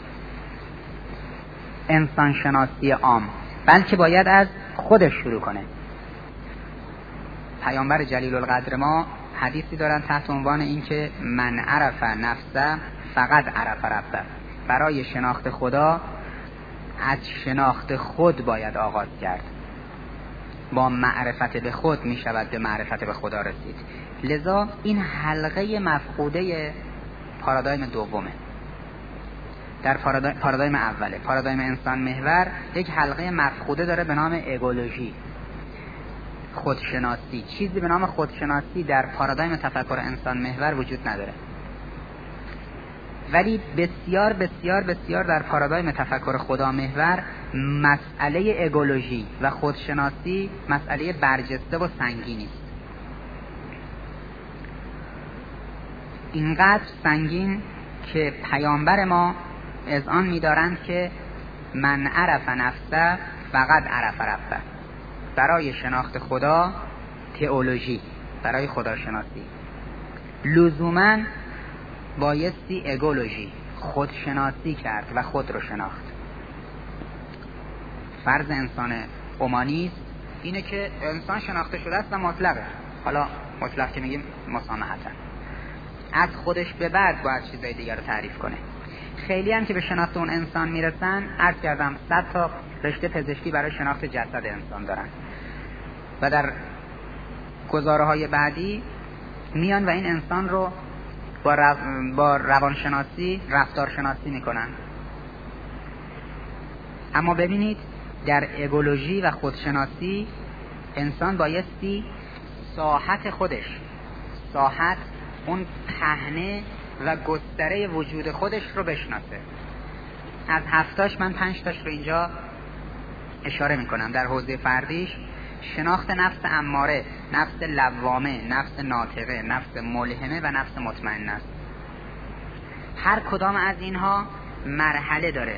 انسان شناسی عام، بلکه باید از خودش شروع کنه. پیامبر جلیل القدر ما حدیثی دارن تحت عنوان این که من عرف نفسه فقط عرف ربه. برای شناخت خدا از شناخت خود باید آغاز کرد. با معرفت به خود می شود به معرفت به خدا رسید. لذا این حلقه مفقوده پارادایم دومه. در پارادایم اوله، پارادایم انسان محور، یک حلقه مفقوده داره به نام اگولوژی، خودشناسی. چیزی به نام خودشناسی در پارادایم تفکر انسان محور وجود نداره. ولی بسیار بسیار بسیار در پارادایم تفکر خدا محور مسئله اگولوژی و خودشناسی مسئله برجسته و سنگینی است. اینقدر سنگین که پیامبر ما از آن می‌دارند که من عرف نفسه فقط عرف ربه. برای شناخت خدا تئولوژی، برای خداشناسی لزوماً بایستی اگولوژی، خودشناسی کرد و خود رو شناخت. فرض انسان اومانیست اینه که انسان شناخته شده است و مطلقه. حالا مطلق که میگیم مسامحتاً، از خودش به بعد باید چیزای دیگر رو تعریف کنه. خیلی هم که به شناخت اون انسان میرسن، عرض کردم صد تا رشته پزشکی برای شناخت جسد انسان دارن و در گزاره های بعدی میان و این انسان رو با, رو... با روانشناسی رفتارشناسی میکنن. اما ببینید در اگولوژی و خودشناسی انسان بایستی ساحت خودش، ساحت اون پهنه و گستره وجود خودش رو بشناسه. از هفتاش من پنج تاش رو اینجا اشاره میکنم. در حوزه فردیش شناخت نفس اماره، نفس لوامه، نفس ناطقه، نفس ملهمه و نفس مطمئن است. هر کدام از اینها مرحله داره.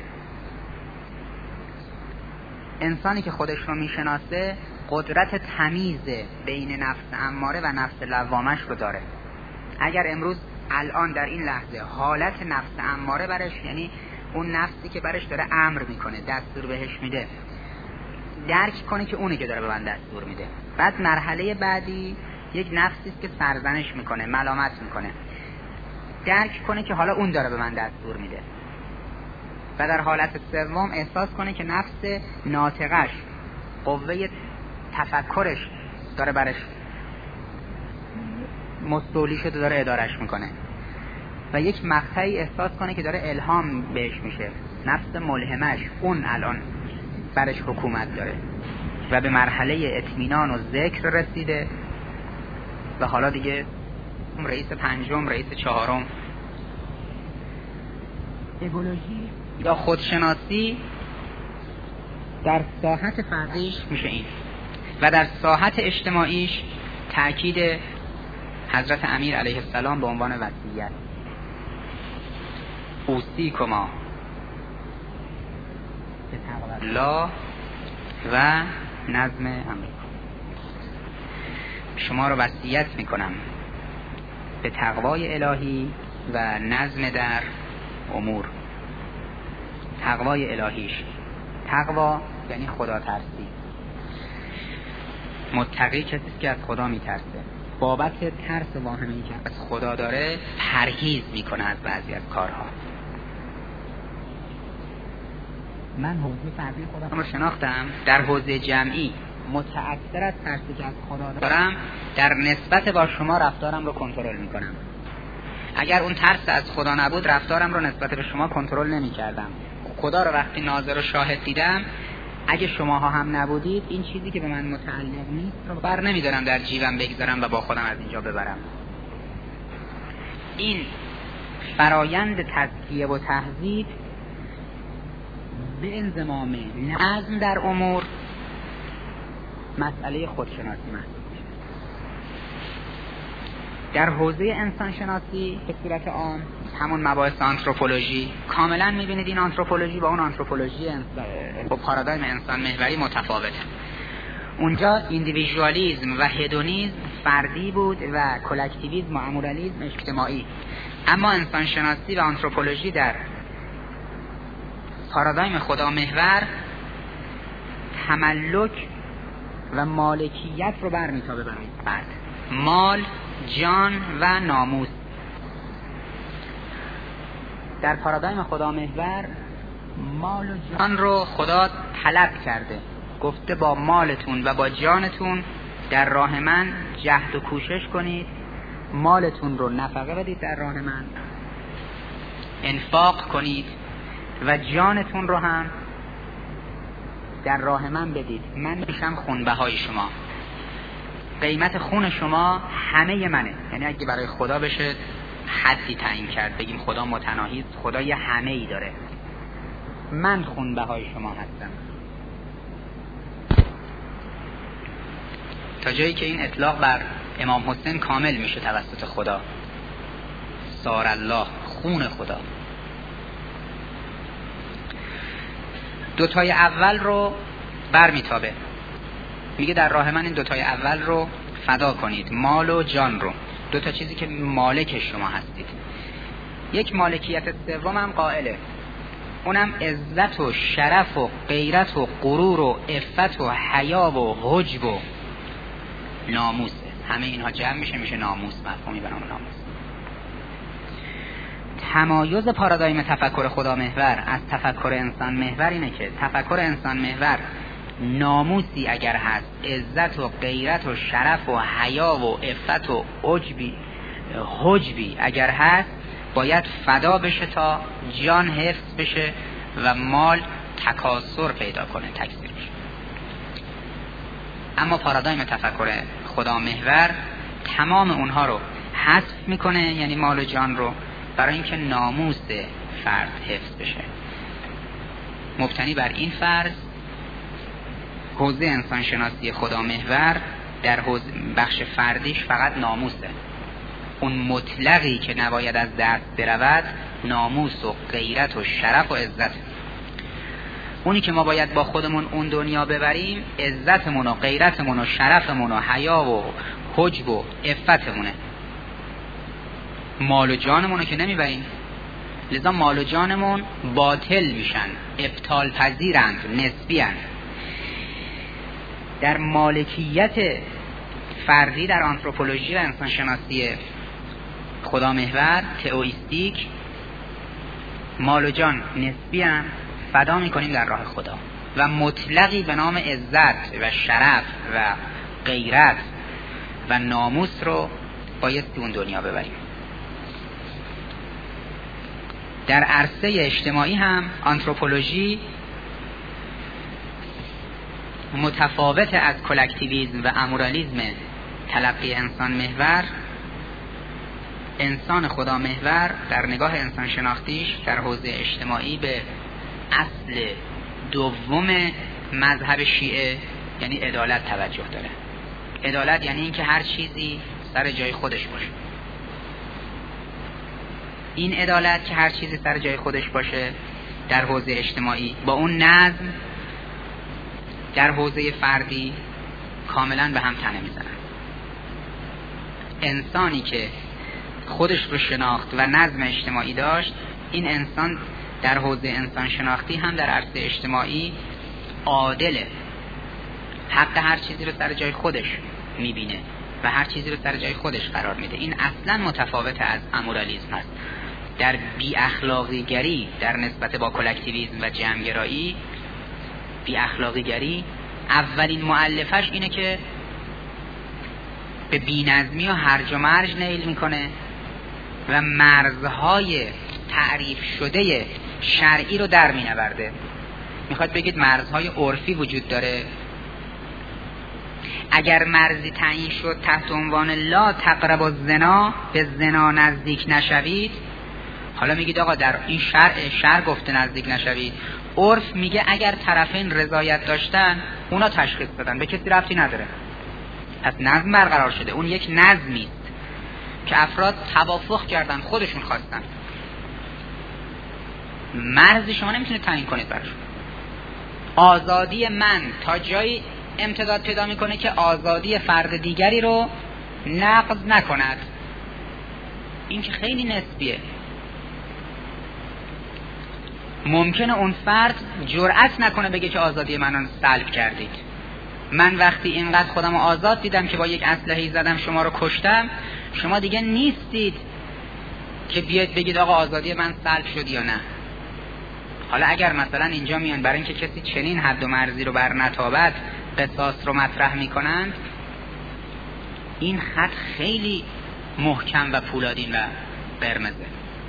انسانی که خودش رو میشناسه قدرت تمیز بین نفس اماره و نفس لوامش رو داره. اگر امروز الان در این لحظه حالت نفس اماره برش، یعنی اون نفسی که برش داره امر میکنه، دستور بهش میده، درک کنه که اونه که داره به من دستور میده. بعد مرحله بعدی یک نفسی است که سرزنش میکنه، ملامت میکنه، درک کنه که حالا اون داره به من دستور میده. و در حالت سوم احساس کنه که نفس ناطقش، قوه تفکرش داره برش مستولی شده، داره ادارش میکنه. و یک مقطعی احساس کنه که داره الهام بهش میشه، نفس ملهمش، اون الان برش حکومت داره و به مرحله اطمینان و ذکر رسیده. و حالا دیگه رئیس پنجم، رئیس چهارم. اگولوژی یا خودشناسی در ساحت فردیش میشه این، و در ساحت اجتماعیش تأکید حضرت امیر علیه السلام به عنوان وصیت، اوصیکما به تقوی الله و نظم امرکم، شما رو وصیت میکنم به تقوای الهی و نظم در امور. تقوای الهیش، تقوا یعنی خدا ترسی، متقی کسی که از خدا میترسه، بابت ترس واهمه‌ای که از خدا داره پرهیز میکنه از بعضی از کارها. من حوزه فردی خودم رو شناختم، در حوزه جمعی متأثر از ترسی که از خدا دارم، در نسبت با شما رفتارم رو کنترل میکنم. اگر اون ترس از خدا نبود رفتارم رو نسبت به شما کنترل نمیکردم. خدا رو وقتی ناظر و شاهد دیدم، اگه شماها هم نبودید این چیزی که به من متعلق نیست رو بر نمیدارم در جیبم بگذارم و با خودم از اینجا ببرم. این فرایند تزکیه و تهذیب به انضمام نظم در امور مسئله خودشناسی محسوب میشه. در حوزه انسان شناسی به صورت عام همون مباحث آنتروپولوژی، کاملا میبینید این آنتروپولوژی با اون آنتروپولوژی با پارادایم انسان محوری متفاوته. اونجا ایندیویژوالیسم و هدونیسم فردی بود و کلکتیویسم و امورالیسم اجتماعی. اما انسان شناسی و آنتروپولوژی در پارادایم خدا محور تملک و مالکیت رو برمیتابه برای فرد، مال، جان و ناموس. در پارادایم خدا محور مال و جان رو خدا طلب کرده، گفته با مالتون و با جانتون در راه من جهد و کوشش کنید، مالتون رو نفقه بدید در راه من، انفاق کنید و جانتون رو هم در راه من بدید. من میشم خونبهای شما، قیمت خون شما همه منه. یعنی اگه برای خدا بشه حدی تعیین کرد، بگیم خدا متناهی است، خدا یه همه ای داره، من خونبهای شما هستم. تا جایی که این اطلاق بر امام حسین کامل میشه توسط خدا، سار الله، خون خدا. دوتای اول رو بر میتابه، میگه در راه من این دوتای اول رو فدا کنید، مال و جان رو، دوتا چیزی که مالک شما هستید. یک مالکیت سوم هم قائله، اونم عزت و شرف و غیرت و غرور و عفت و حیا و حجب و ناموسه. همه اینها جمع میشه میشه ناموس، مفهومی به نام ناموس. تمایز پارادایم تفکر خدا محور از تفکر انسان محور اینه که تفکر انسان محور ناموسی اگر هست، عزت و غیرت و شرف و حیا و عفت و عجبی حجبی اگر هست، باید فدا بشه تا جان حفظ بشه و مال تکاثر پیدا کنه، تکثیر بشه. اما پارادایم تفکر خدا محور تمام اونها رو حذف میکنه، یعنی مال و جان رو، برای اینکه ناموس فرد حفظ بشه. مبتنی بر این فرض، حوزه انسان شناسی خدا محور در حوزه بخش فردیش فقط ناموسه. اون مطلقی که نباید از دست برود ناموس و غیرت و شرف و عزت. اونی که ما باید با خودمون اون دنیا ببریم عزتمون و غیرتمون و شرفمون و حیا و حجب و عفتمونه. مال و جانمونو که نمیبریم، لذا مال و جانمون باطل میشن، ابطال پذیرند، نسبیند. در مالکیت فردی در آنتروپولوژی و انسان شناسی خدا محور تئویستیک، مال و جان نسبیان، فدا میکنیم در راه خدا، و مطلقی به نام عزت و شرف و غیرت و ناموس رو باید اون دنیا ببریم. در عرصه اجتماعی هم آنتروپولوژی متفاوت از کلکتیویسم و امورالیسم تلقی انسان محور. انسان خدا محور در نگاه انسان شناختیش در حوزه اجتماعی به اصل دوم مذهب شیعه یعنی عدالت توجه داره. عدالت یعنی این که هر چیزی سر جای خودش باشه. این عدالت که هر چیزی سر جای خودش باشه در حوزه اجتماعی با اون نظم در حوزه فردی کاملا به هم تنه میزنن. انسانی که خودش رو شناخت و نظم اجتماعی داشت، این انسان در حوزه انسان شناختی هم در عرصه اجتماعی عادله، حق هر چیزی رو سر جای خودش میبینه و هر چیزی رو سر جای خودش قرار میده. این اصلا متفاوت از امورالیسم هست. در بی اخلاقی گری در نسبت با کلکتیویسم و جمعگرایی، بی اخلاقی گری اولین مؤلفش اینه که به بی‌نظمی و هرج و مرج نیل میکنه و مرزهای تعریف شده شرعی رو در مینورده. میخواد بگید مرزهای عرفی وجود داره، اگر مرزی تعیین شد تحت عنوان لا تقربوا الزنا، به زنا نزدیک نشوید، حالا میگید آقا در این شرع شرع گفته نزدیک نشوید، عرف میگه اگر طرفین رضایت داشتن اونا تشخیص بدن، به کسی ربطی نداره. پس نظم برقرار شده، اون یک نظمی است که افراد توافق کردن، خودشون خواستن. مرزی شما نمیتونید تعیین کنید براشون. آزادی من تا جایی امتداد پیدا میکنه که آزادی فرد دیگری رو نقض نکند. این که خیلی نسبیه. ممکنه اون فرد جرأت نکنه بگه که آزادی منو سلب کردید. من وقتی اینقدر خودم رو آزاد دیدم که با یک اسلحه‌ای زدم شما رو کشتم، شما دیگه نیستید که بیاید بگید آقا آزادی من سلب شد یا نه. حالا اگر مثلا اینجا میان برای اینکه کسی چنین حد و مرزی رو بر نتابت قصاص رو مطرح میکنند، این خط خیلی محکم و پولادین و قرمزه.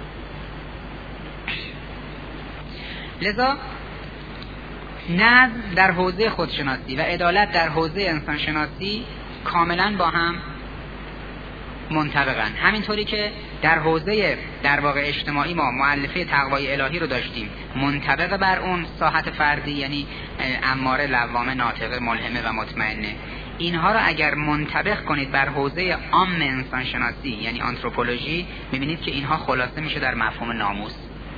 لذا نظم در حوزه خودشناسی و عدالت در حوزه انسانشناسی کاملا با هم منطبقن. همینطوری که در حوزه در واقع اجتماعی ما مؤلفه تقوای الهی رو داشتیم منطبق بر اون ساحت فردی، یعنی اماره، لوامه، ناطقه، ملهمه و مطمئنه. اینها رو اگر منطبق کنید بر حوزه عام انسانشناسی یعنی آنتروپولوژی، میبینید که اینها خلاصه میشه در مفهوم ناموس.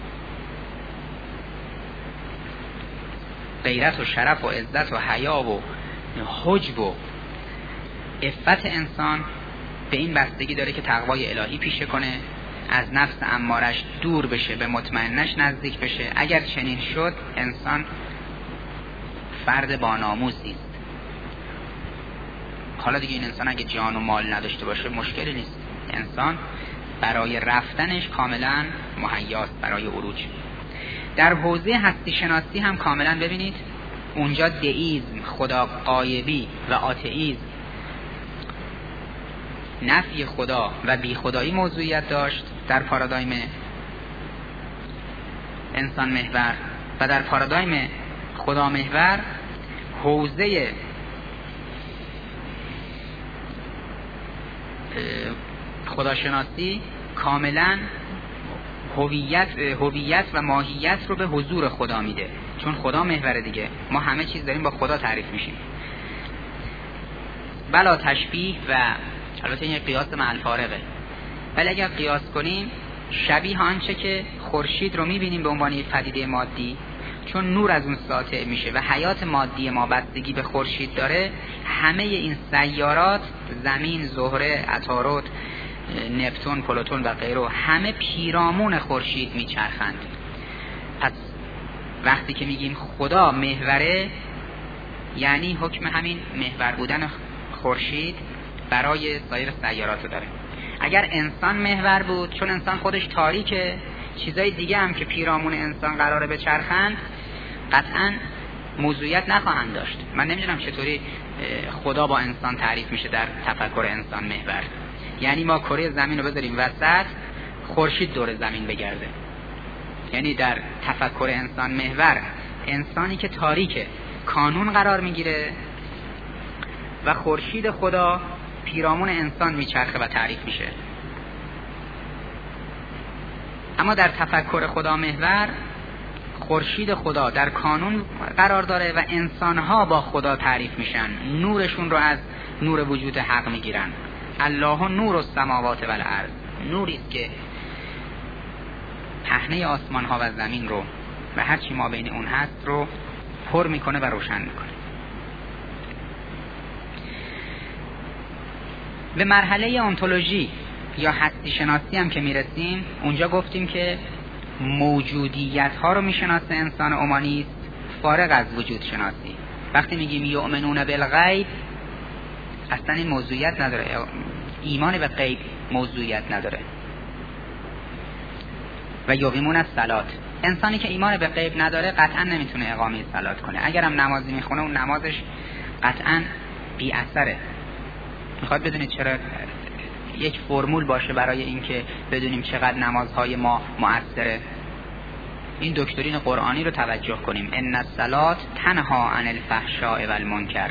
غیرت و شرف و عزت و حیا و حجب و عفت انسان به این بستگی داره که تقوای الهی پیشه کنه، از نفس امارش دور بشه، به مطمئنش نزدیک بشه. اگر چنین شد انسان فرد با ناموسی است. حالا دیگه این انسان اگه جان و مال نداشته باشه مشکلی نیست، انسان برای رفتنش کاملا مهیاست برای عروج. در حوزه هستی شناسی هم کاملا ببینید اونجا دئیسم، خدا غایبی و آتئیسم، نفی خدا و بی خدایی موضوعیت داشت در پارادایم انسان محور، و در پارادایم خدا محور حوزه خداشناسی کاملا هویت هویت و ماهیت رو به حضور خدا میده، چون خدا محور دیگه. ما همه چیز داریم با خدا تعریف میشیم. بلا تشبیه و البته این قیاس مع الفارقه، ولی اگر قیاس کنیم شبیه آنچه که خورشید رو میبینیم به عنوان یک پدیده مادی، چون نور از اون ساطع میشه و حیات مادی ما بستگی به خورشید داره، همه این سیارات، زمین، زهره، عطارد، نپتون، پلوتون و غیره، همه پیرامون خورشید میچرخند. پس وقتی که میگیم خدا محوره، یعنی حکم همین محور بودن خورشید برای سایر سیارات داره. اگر انسان محور بود، چون انسان خودش تاریکه، چیزای دیگه هم که پیرامون انسان قراره بچرخند قطعاً موضوعیت نخواهند داشت. من نمیدونم چطوری خدا با انسان تعریف میشه در تفکر انسان محور. یعنی ما کره زمین رو بذاریم وسط، خورشید دور زمین بگرده. یعنی در تفکر انسان محور انسانی که تاریکه کانون قرار میگیره و خورشید خدا پیرامون انسان میچرخه و تعریف میشه. اما در تفکر خدا محور خورشید خدا در کانون قرار داره و انسانها با خدا تعریف میشن، نورشون رو از نور وجود حق میگیرن. الله نور السماوات و الارض، نوری است که پهنه آسمان ها و زمین رو و هر چی ما بین اون هست رو پر میکنه و روشن میکنه. به مرحله انتولوژی یا هستی شناسی هم که میرسیم، اونجا گفتیم که موجودیت ها رو میشناسه انسان اومانیست فارغ از وجود شناسی. وقتی میگیم یؤمنون بالغیب اصلا این موضوعیت نداره، ایمان به غیب موضوعیت نداره. و یقیمون الصلاة، انسانی که ایمان به غیب نداره قطعا نمیتونه اقامه صلات کنه. اگرم نمازی میخونه اون نمازش قطعا بی اثره. میخواد بدونید چرا یک فرمول باشه برای اینکه بدونیم چقدر نمازهای ما مؤثره؟ این دکترین قرآنی رو توجه کنیم. ان الصلاة تنها عن الفحشاء و المنکر.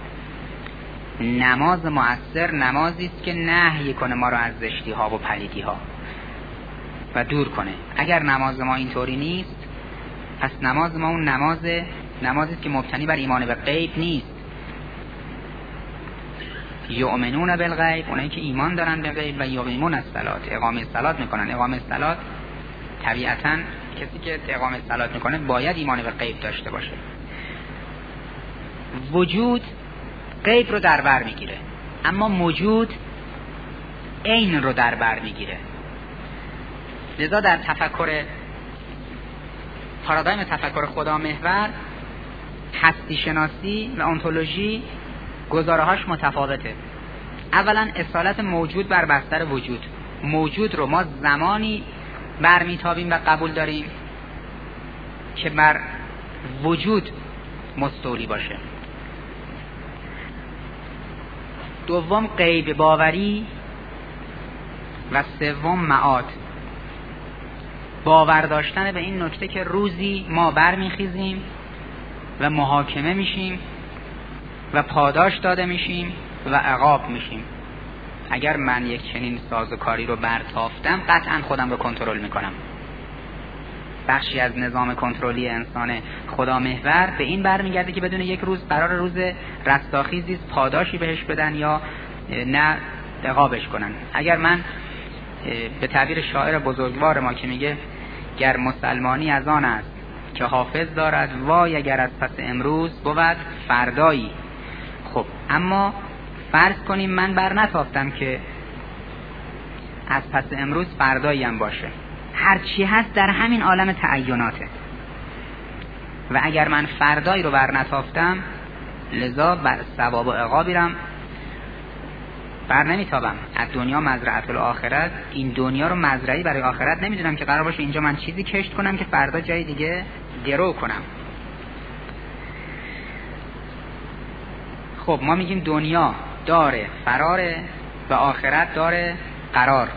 نماز مؤثر نمازی است که نهی کنه ما رو از زشتی ها و پلیدی ها و دور کنه. اگر نماز ما اینطوری نیست، پس نماز ما اون نماز نمازی است که مبتنی بر ایمان به غیب نیست. یؤمنون بالغیب، اونایی که ایمان دارن به غیب، و یقیمون الصلاة، اقامه صلات میکنن. اقامه صلات طبیعتاً کسی که اقامه صلات میکنه باید ایمان به غیب داشته باشه. وجود غیب رو در بر میگیره، اما موجود عین رو در بر میگیره. لذا در تفکر پارادایم تفکر خدا محور، هستی شناسی و انتولوژی گزاره‌هاش متفاوته. اولا اصالت موجود بر بستر وجود. موجود رو ما زمانی برمیتابیم و قبول داریم که بر وجود مستولی باشه. دوم غیب باوری و سوم معاد، باور داشتن به این نکته که روزی ما برمیخیزیم و محاکمه میشیم و پاداش داده میشیم و عقاب میشیم. اگر من یک چنین سازوکاری رو برتافتم قطعا خودم رو کنترل میکنم. بخشی از نظام کنترلی انسان خدا محور به این برمیگرده که بدون یک روز قرار روز رستاخیزی پاداشی بهش بدن یا نه عقابش کنن. اگر من به تعبیر شاعر بزرگوار ما که میگه گر مسلمانی از آن است که حافظ دارد، وای اگر از پس امروز بود فردایی. خب اما فرض کنیم من بر نتافتم که از پس امروز فردایی هم باشه. هر چی هست در همین عالم تعیناته و اگر من فردایی رو بر نتافتم، لذا بر ثواب و عقابی رم بر نمیتابم. از دنیا مزرعه الاخرت، این دنیا رو مزرعی برای آخرت نمیدونم که قرار باشه اینجا من چیزی کشت کنم که فردا جای دیگه درو کنم. خب ما میگیم دنیا داره فراره و آخرت داره قرار.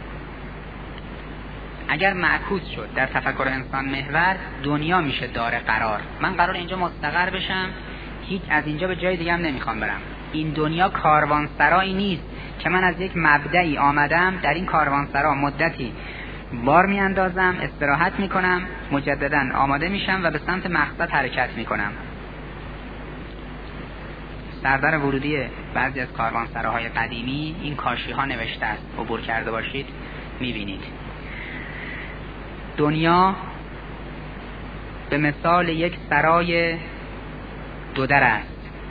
اگر معکوس شد در تفکر انسان محور، دنیا میشه داره قرار. من قرار اینجا مستقر بشم، هیچ از اینجا به جای دیگه هم نمیخوام برم. این دنیا کاروانسرایی نیست که من از یک مبدعی آمدم، در این کاروانسرا مدتی بار میاندازم، استراحت میکنم، مجددا آماده میشم و به سمت مقصد حرکت میکنم. سردر ورودی بعضی از کاروانسراهای قدیمی این کاشی ها نوشته است، عبور کرده باشید میبینید. دنیا به مثال یک سرای دو در است،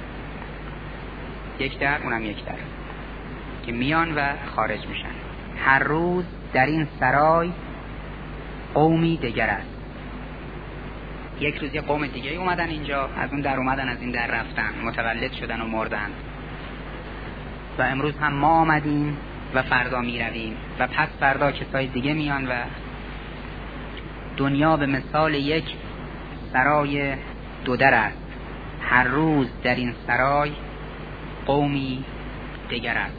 یک در اونم یک در که میان و خارج میشن. هر روز در این سرای قومی دیگر است. یک روز یه قوم دیگه اومدن اینجا، از اون در اومدن، از این در رفتن، متولد شدن و مردن و امروز هم ما آمدیم و فردا میرویم و پس فردا کسای دیگه میان و دنیا به مثال یک سرای دو در است. هر روز در این سرای قومی دیگر است.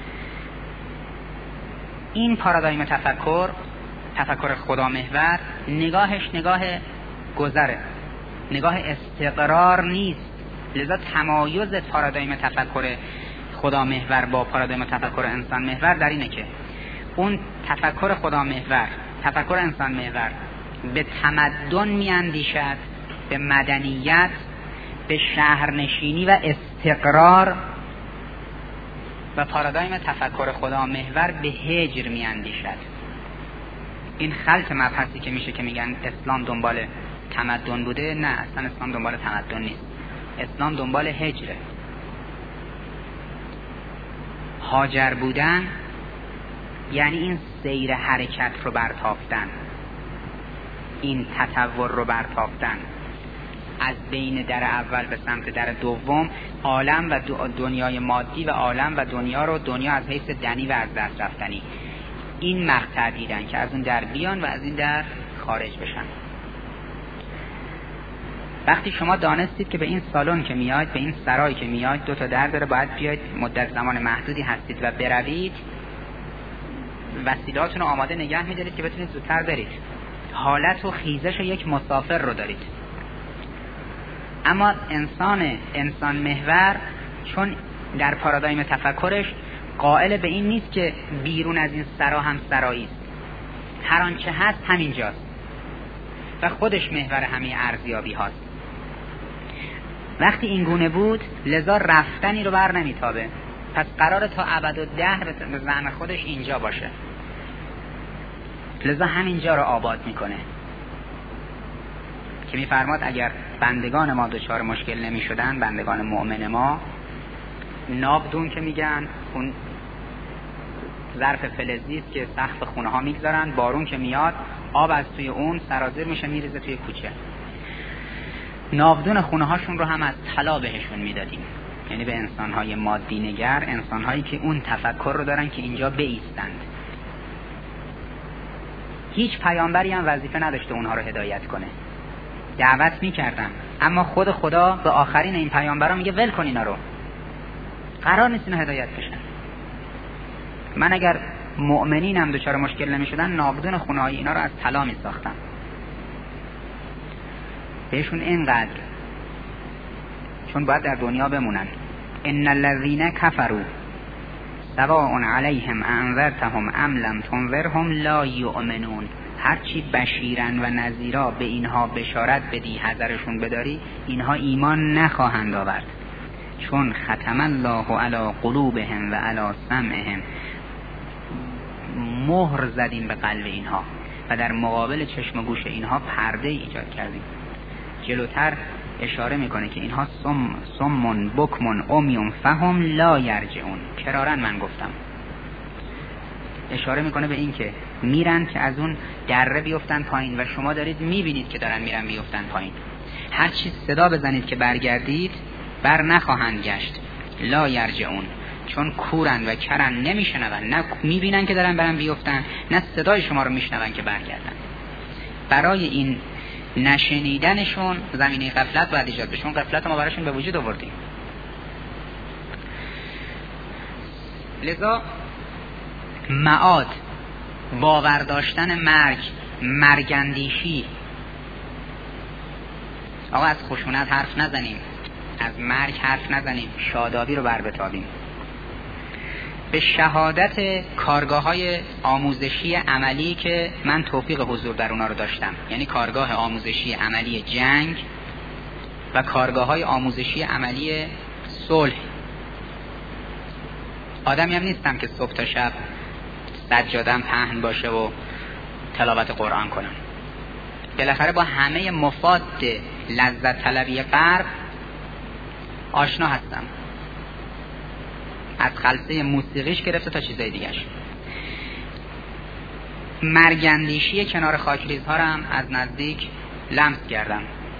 این پارادایم تفکر، تفکر خدا محور، نگاهش نگاه گذره، نگاه استقرار نیست. لذا تمایز پارادایم تفکر خدا محور با پارادایم تفکر انسان محور در اینه که اون تفکر خدا محور، تفکر انسان محور به تمدن میاندیشد، به مدنیت، به شهرنشینی و استقرار و پارادایم تفکر خدا محور به هجر میاندیشد. این خلط مبحثی که میشه که میگن اسلام دنبال تمدن بوده، نه، اصلا اسلام دنبال تمدن نیست. اسلام دنبال هجره. هاجر بودن یعنی این سیر حرکت رو برتافتن، این تطور رو برتافتن، از بین در اول به سمت در دوم، عالم و دنیای مادی و عالم و دنیا رو، دنیا از حیث دنی و از دست رفتنی، این مقطع دیدن که از اون در بیان و از این در خارج بشن. وقتی شما دانستید که به این سالن که میاید، به این سرایی که میاید دو تا در داره، باید بیاید، مدت زمان محدودی هستید و بروید، وسیلهاتون رو آماده نگه می‌دارید که بتونید زودتر برید. حالت و خیزش یک مسافر رو دارید. اما انسان انسان محور چون در پارادایم تفکرش قائل به این نیست که بیرون از این سرا هم سرایی است، هر آنچه هست همینجاست و خودش محور همه ارزیابی هاست. وقتی این گونه بود لذا رفتنی رو بر نمیتابه، پس قراره تا ابدالدهر به زعم خودش اینجا باشه، لذا همینجا رو آباد میکنه که میفرماد اگر بندگان ما دچار مشکل نمی شدن، بندگان مؤمن ما، نابدون که میگن اون ظرف فلزی است که سقف خونه ها میگذارن، بارون که میاد آب از توی اون سرازیر میشه میریزه توی کوچه. نابدون خونه هاشون رو هم از طلا بهشون میدادیم، یعنی به انسان های مادی نگر، انسان هایی که اون تفکر رو دارن که اینجا بایستند. هیچ پیامبری هم وظیفه نداشته اونها رو هدایت کنه، دعوت میکردن، اما خود خدا به آخرین این پیامبرا میگه ول کن اینا رو، قرار نیست اینا هدایت بشن. من اگر مؤمنینم دچار مشکل نمیشدن، نابدون خونه های اینا رو از طلا میساختم. بهشون اینقدر، چون باید در دنیا بمونن. ان الذين كفروا سواء عليهم انذرتهم ام لم تنذرهم لا يؤمنون. هرچی بشیرن و نذیرا به اینها بشارت بدی، حذرشون بداری، اینها ایمان نخواهند آورد. چون ختم الله علی قلوبهم و علی سمعهم، مهر زدیم به قلب اینها و در مقابل چشم و گوش اینها پرده ایجاد کردیم. جلوتر اشاره میکنه که اینها سم سمون بکمون امیون فهم لا یرجعون. کرارن من گفتم، اشاره میکنه به این که میرن که از اون دره بیفتن پایین و شما دارید میبینید که دارن میرن بیفتن پایین. هر چی صدا بزنید که برگردید بر نخواهند گشت. لا یرجعون، چون کورن و کرن، نمیشنون، نه میبینن که دارن برن بیفتن، نه صدای شما رو میشنون که برگردن. برای این نشنیدنشون زمینه غفلت باید ایجاد بشه. غفلت ما براشون به وجود آوردیم. لذا معاد، باور داشتن مرگ، مرگندیشی، آقا از خشونت حرف نزنیم، از مرگ حرف نزنیم، شادابی رو بر بتابیم. به شهادت کارگاه‌های آموزشی عملی که من توفیق حضور در اونا رو داشتم، یعنی کارگاه آموزشی عملی جنگ و کارگاه‌های آموزشی عملی صلح. آدمی هم نیستم که صبح تا شب سجادم پهن باشه و تلاوت قرآن کنم. بالاخره با همه مفاد لذت طلبی غرب آشنا هستم، از خلسه موسیقیش گرفته تا چیزای دیگرش. مرگندیشی کنار خاکریزها رو هم از نزدیک لمس کردم.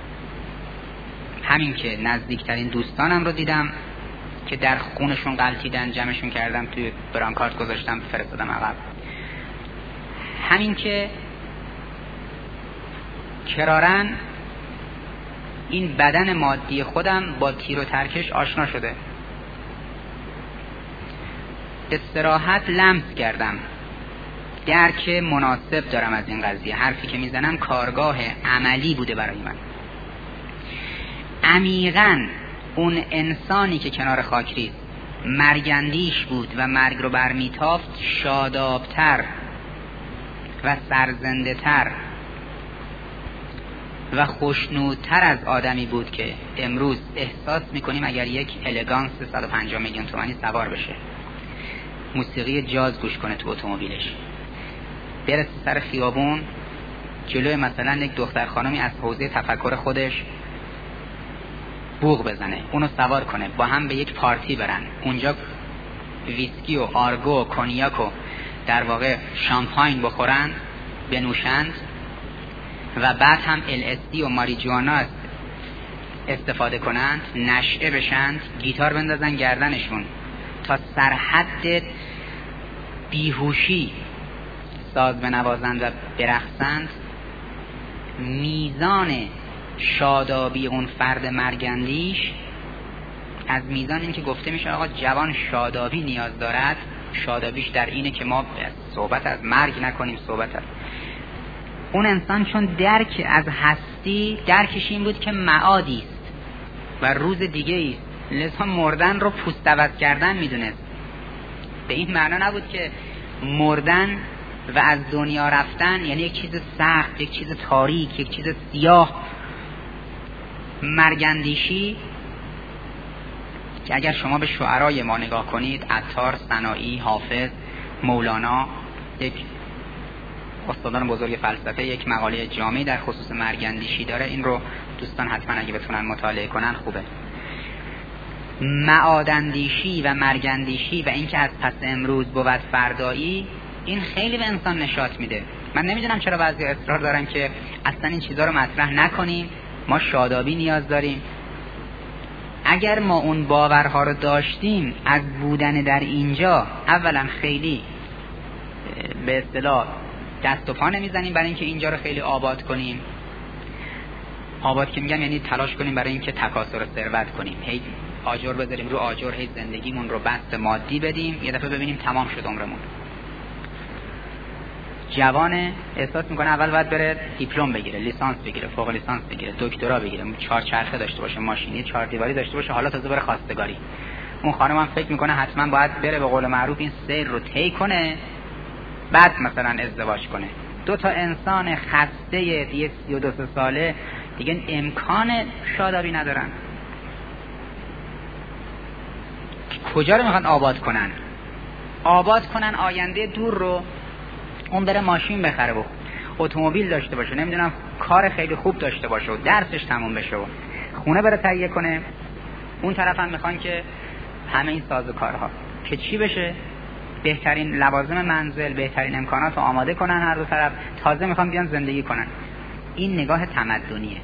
همین که نزدیکترین دوستانم رو دیدم که در خونشون غلطیدن، جمعشون کردم، توی برانکارد گذاشتم، فرستادم عقب. همین که کرارن این بدن مادی خودم با تیر و ترکش آشنا شده. به صراحت لمس کردم، درک مناسب دارم از این قضیه. حرفی که میزنم کارگاه عملی بوده برای من. عمیقاً اون انسانی که کنار خاکریز مرگندیش بود و مرگ رو برمیتافت، شادابتر و سرزنده تر و خوشنودتر از آدمی بود که امروز احساس میکنیم اگر یک الگانس صد و پنجاه میلیون تومانی سوار بشه، موسیقی جاز گوش کنه تو اتومبیلش، برسه سر خیابون جلوی مثلا یک دختر خانمی از حوزه تفکر خودش بوق بزنه، اونو سوار کنه، با هم به یک پارتی برن، اونجا ویسکی و آرگو و کنیاک و در واقع شامپاین بخورن، بنوشند و بعد هم ال اس دی و ماریجوانا استفاده کنند، نشئه بشند، گیتار بندازن گردنشون تا سرحد بیهوشی ساز بنوازند و برقصند، میزان شادابی اون فرد مرگندیش از میزان این که گفته میشه آقا جوان شادابی نیاز دارد، شادابیش در اینه که ما صحبت از مرگ نکنیم، صحبت از اون انسان، چون درک از هستی درکش این بود که معادی است و روز دیگه است، لذا مردن رو پوست عوض کردن میدونست. به این معنا نبود که مردن و از دنیا رفتن یعنی یک چیز سخت، یک چیز تاریک، یک چیز سیاه. مرگندیشی که اگر شما به شعرای ما نگاه کنید، عطار، سنایی، حافظ، مولانا، یک استادان بزرگ فلسفه یک مقاله جامعی در خصوص مرگندیشی داره، این رو دوستان حتما اگه بتونن مطالعه کنن خوبه. معادندیشی و مرگندیشی و اینکه از پس امروز بود فردایی، این خیلی به انسان نشاط میده. من نمیدونم چرا بعضی اصرار دارن که اصلا این چیزها رو مطرح نکنیم، ما شادابی نیاز داریم. اگر ما اون باورها رو داشتیم، از بودن در اینجا اولا خیلی به اصطلاح دست و پا نمیزنیم برای اینکه اینجا رو خیلی آباد کنیم. آباد که میگم یعنی تلاش کنیم برای اینکه تکاثر ثروت کنیم، هی آجر بذاریم رو آجر، هی زندگیمون رو بست مادی بدیم، یه دفعه ببینیم تمام شد عمرمون. جوان احساس میکنه اول باید بره دیپلم بگیره، لیسانس بگیره، فوق لیسانس بگیره، دکترا بگیره، چهار چرخه داشته باشه، ماشینی چهار دیواری داشته باشه، حالا تازه بره خواستگاری. اون خانم هم فکر میکنه حتما باید بره به قول معروف این سیر رو طی کنه، بعد مثلا ازدواج کنه. دو تا انسان خسته یه سی و دو ساله دیگه امکان شادابی ندارن. کجا رو میخوان آباد کنن؟ آباد کنن آینده دور رو. اون بره ماشین بخره و اتومبیل داشته باشه، نمیدونم کار خیلی خوب داشته باشه و درسش تموم بشه و خونه بره تهیه کنه. اون طرف هم میخوان که همه این سازوکارها که چی بشه؟ بهترین لوازم منزل، بهترین امکانات رو آماده کنن هر دو طرف، تازه میخوان بیان زندگی کنن. این نگاه تمدنیه.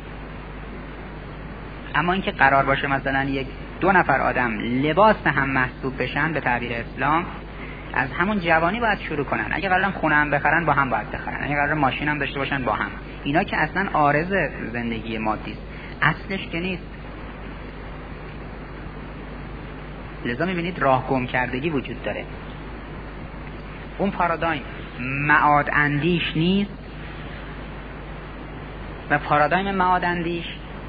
اما اینکه قرار باشه مثلا یک دو نفر آدم لباس هم محسوب بشن به تعبیر اسلام، از همون جوانی باید شروع کنن. اگه قرارن خونه هم بخرن با هم باید بخرن، اگه قرار ماشین هم داشته باشن با هم. اینا که اصلا عارض زندگی مادی است، اصلش که نیست. لذا میبینید راه گم کردگی وجود داره. اون پارادایم معاد اندیش نیست و پارادایم معاد اندیش،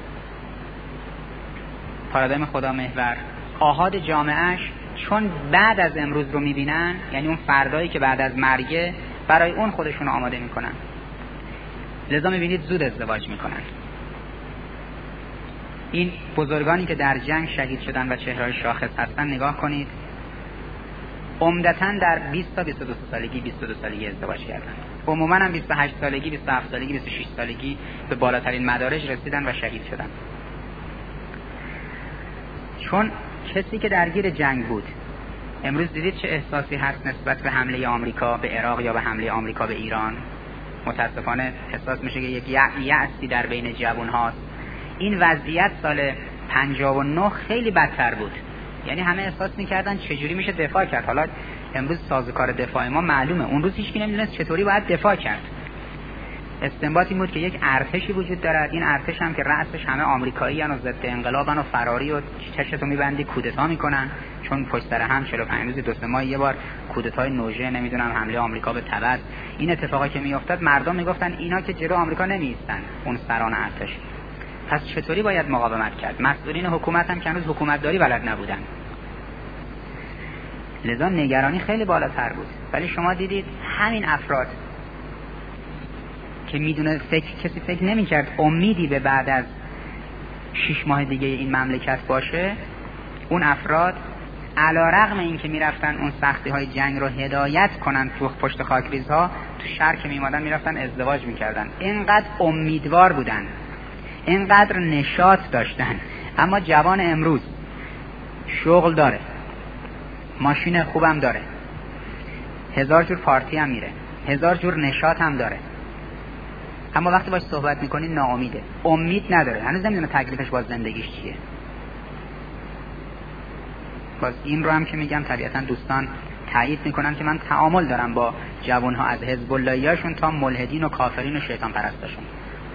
پارادایم خدا محور، آحاد جامعهش چون بعد از امروز رو میبینن، یعنی اون فردایی که بعد از مرگه، برای اون خودشون آماده میکنن. لذا میبینید زود ازدواج میکنن. این بزرگانی که در جنگ شهید شدن و چهره‌های شاخص هستن نگاه کنید، عمدتاً در بیست تا بیست و دو سالگی بیست و دو سالگی ازدواج کردن. عموماً هم بیست و هشت سالگی، بیست و هفت سالگی، بیست و شش سالگی به بالاترین مدارج رسیدن و شهید شدن. چون کسی که درگیر جنگ بود، امروز دیدید چه احساسی هست نسبت به حمله آمریکا به عراق یا به حمله آمریکا به ایران. متاسفانه احساس میشه که یک یأسی در بین جوان هاست. این وضعیت سال پنجاه و نه خیلی بدتر بود. یعنی همه احساس میکردن چجوری میشه دفاع کرد. حالا امروز سازوکار دفاع ما معلومه، اون روز هیچکی نمیدونست چطوری باید دفاع کرد. استنباط این بود که یک ارتشی وجود دارد، این ارتش هم که رأسش همه آمریکاییان و ضد انقلابن و فراری و چشتو میبندی کودتا میکنن، چون پشت سر هم چهل و پنج روز دو سه ماه یه بار کودتای نوژه، نمیدونم حمله آمریکا به تبت، این اتفاقا که میافتاد مردم میگفتن اینا که جلو آمریکا نمیایستن، اون سران ارتش. پس چطوری باید مقاومت کرد؟ مسئولین حکومت هم که هنوز حکومتداری بلد نبودن. لذا نگرانی خیلی بالاتر بود. ولی شما دیدید همین افراد که میدونه فکر کسی فکر نمیکرد امیدی به بعد از شش ماه دیگه این مملکت باشه، اون افراد علیرغم این که میرفتن اون سختی های جنگ رو هدایت کنن تو پشت خاکریزها، تو شهر که میمادن میرفتن ازدواج میکردن. اینقدر امیدوار بودن، اینقدر نشاط داشتن. اما جوان امروز شغل داره، ماشین خوبم داره، هزار جور پارتی هم میره، هزار جور نشاط هم داره، اما وقتی باش صحبت میکنی ناامیده، امید نداره، هنوز نمیدونه تکلیفش با زندگیش چیه. باز این رو هم که میگم طبیعتا دوستان تایید میکنن که من تعامل دارم با جوانها از حزب اللهیاشون تا ملحدین و کافرین و شیطان پرستاشون.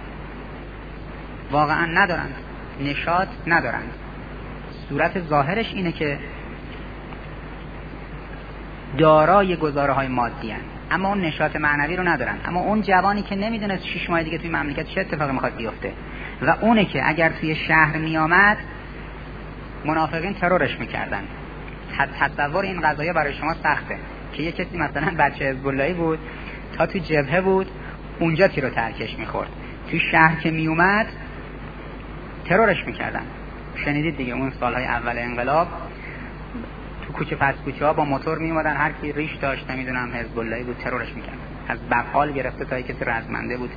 واقعا ندارند، نشاط ندارند. صورت ظاهرش اینه که دارای گزاره های مادی هن، اما اون نشاط معنوی رو ندارن. اما اون جوانی که نمیدونه شش ماه دیگه توی مملکت چه اتفاقی میخواد بیفته، و اونه که اگر توی شهر میامد منافقین ترورش میکردن. تصور این قضایا برای شما سخته که یه کسی مثلا بچه حزب اللهی بود، تا تو جبهه بود، اونجا تیر و ترکش میخورد، تو شهر که میومد ترورش میکردن. شنیدید دیگه اون سالهای اول انقلاب تو کوچه پس کوچه ها با موتور میومدن، هر کی ریش داشت نمیدونم حزب اللهی بود ترورش میکردن، از بقال گرفته تا کسی رزمنده بود.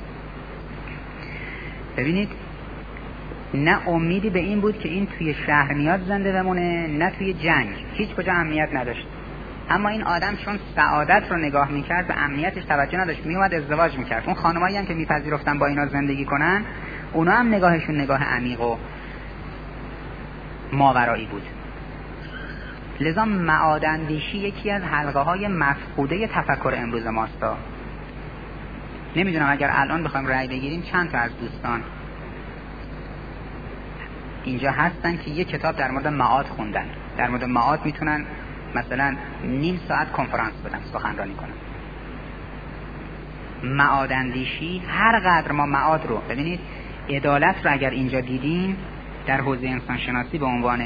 ببینید نه امیدی به این بود که این توی شهر میاد زنده بمونه، نه توی جنگ، هیچ کجا امنیت نداشت. اما این آدم چون سعادت رو نگاه میکرد به امنیتش توجه نداشت، میومد ازدواج میکرد. اون خانمایی هم که میپذیرفتن با اینا زندگی کنن، اونا هم نگاهشون نگاه عمیق و ماورایی بود. لذا معادندیشی یکی از حلقه های مفقوده تفکر امروز ماستا. نمیدونم اگر الان بخوایم رأی بگیریم چند تا از دوستان اینجا هستن که یک کتاب در مورد معاد خوندن، در مورد معاد میتونن مثلا نیم ساعت کنفرانس بدن، سخنرانی کنن. معادندیشی، هر قدر ما معاد رو ببینید، عدالت رو اگر اینجا دیدیم در حوزه انسان شناسی به عنوان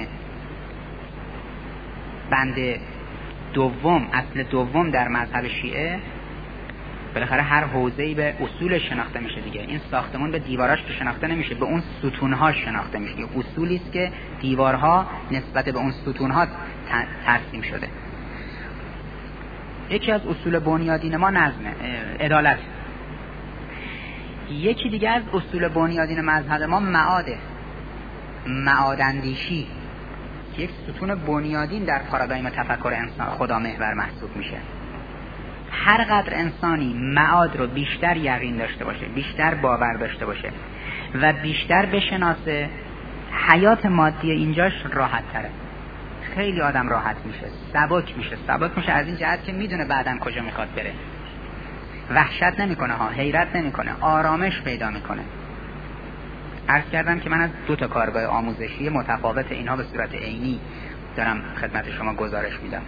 بند دوم، اصل دوم در مذهب شیعه، بالاخره هر حوزه‌ای به اصول شناخته میشه دیگه. این ساختمون به دیواراش که شناخته نمیشه، به اون ستون‌هاش شناخته میشه. اصولی است که دیوارها نسبت به اون ستون‌ها ترسیم شده. یکی از اصول بنیادین ما نظم، عدالت. یکی دیگه از اصول بنیادین مذهب ما معاده، معادندیشی، یک ستون بنیادین در پارادایم تفکر انسان خدا محور محسوب میشه. هر قدر انسانی معاد رو بیشتر یقین داشته باشه، بیشتر باور داشته باشه و بیشتر بشناسه، حیات مادی اینجاش راحت تره. خیلی آدم راحت میشه، سبک میشه. سبک میشه از این جهت که میدونه بعداً کجا میخواد بره. وحشت نمیکنه ها، حیرت نمیکنه، آرامش پیدا میکنه. عرض کردم که من از دو تا کارگاه آموزشی متفاوت اینها به صورت عینی دارم خدمت شما گزارش میدم.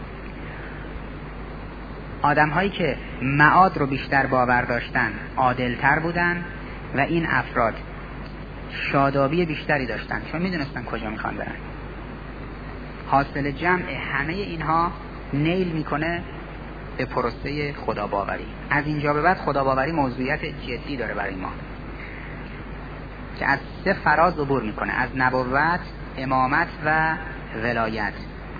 آدم هایی که معاد رو بیشتر باور داشتن عادل‌تر بودن و این افراد شادابی بیشتری داشتن، چون میدونستن کجا میخوان برن. حاصل جمع همه اینها نیل میکنه به پروسه خداباوری. از اینجا به بعد خداباوری موضوعیت جدی داره برای ما که از سه فراز عبور میکنه، از نبوت، امامت و ولایت.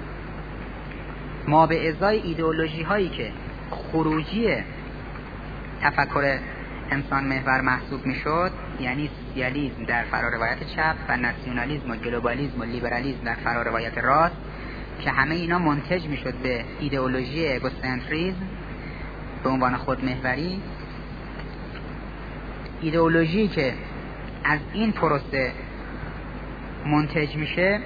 ما به ازای ایدئولوژی هایی که خروجی تفکر انسان محور محسوب میشد، یعنی سوسیالیسم در فراروایت چپ و ناسیونالیسم و گلوبالیسم و لیبرالیسم در فراروایت راست، که همه اینا منتج میشد به ایدئولوژی اگوسنتریسم به عنوان خودمحوری. ایدئولوژی که از این پروسه منتج میشه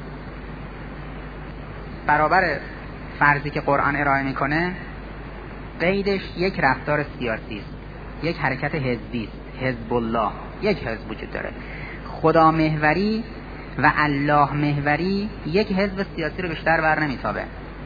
برابر فرضی که قرآن ارائه میکنه، قیدش یک رفتار سیاسی است، یک حرکت حزبی است. حزب الله، یک حزب وجود داره. خدا محوری و الله محوری یک حزب سیاسی رو بیشتر بر نمیتابه،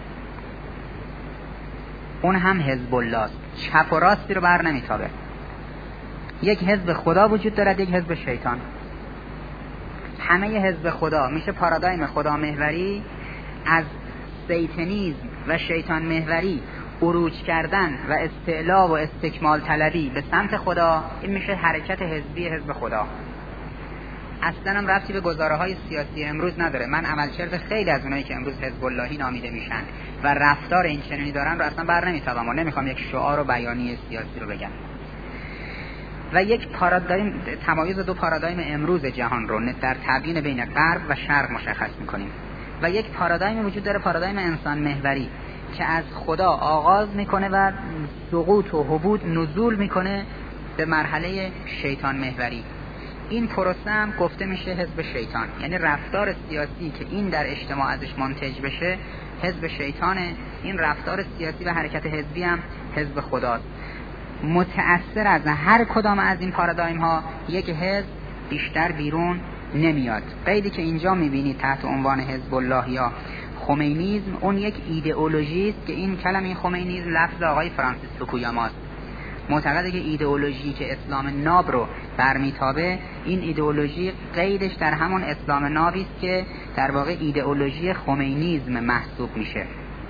اون هم حزب الله است. چپ و راستی رو بر نمیتابه. یک حزب خدا وجود دارد، یک حزب شیطان. همه حزب خدا میشه پارادایم خدا محوری، از سیتنیزم و شیطان محوری عروج کردن و استعلا و استکمال طلبی به سمت خدا، این میشه حرکت حزبی حزب خدا. اصلا هم ربطی به گزاره های سیاسی امروز نداره. من عملکرد خیلی از اونایی که امروز حزب اللهی نامیده میشن و رفتار این چنینی دارن رو اصلا بر نمیتابم و نمیخوام یک شعار و بیانیه سیاسی رو بگم. و یک پارادایم، تمایز دو پارادایم امروز جهان رو در تبیین بین غرب و شرق مشخص میکنیم. و یک پارادایم وجود داره، پارادایم انسان محوری که از خدا آغاز میکنه و سقوط و هبوط نزول میکنه به مرحله شیطان محوری. این پروسه هم گفته میشه حزب شیطان، یعنی رفتار سیاسی که این در اجتماع ازش منتج بشه حزب شیطانه. این رفتار سیاسی و حرکت حزبی هم حزب خداست. متأثر از هر کدام از این پارادایم ها یک حزب بیشتر بیرون نمیاد. قیدی که اینجا میبینید تحت عنوان حزب الله یا خمینیسم، اون یک ایدئولوژی است که این کلمه این خمینیسم لفظ آقای فرانسیس فوکویاماست. معتقده که ایدئولوژی که اسلام ناب رو برمیتابه، این ایدئولوژی قیدش در همون اسلام نابی است که در واقع ایدئولوژی خمینیسم محسوب میشه.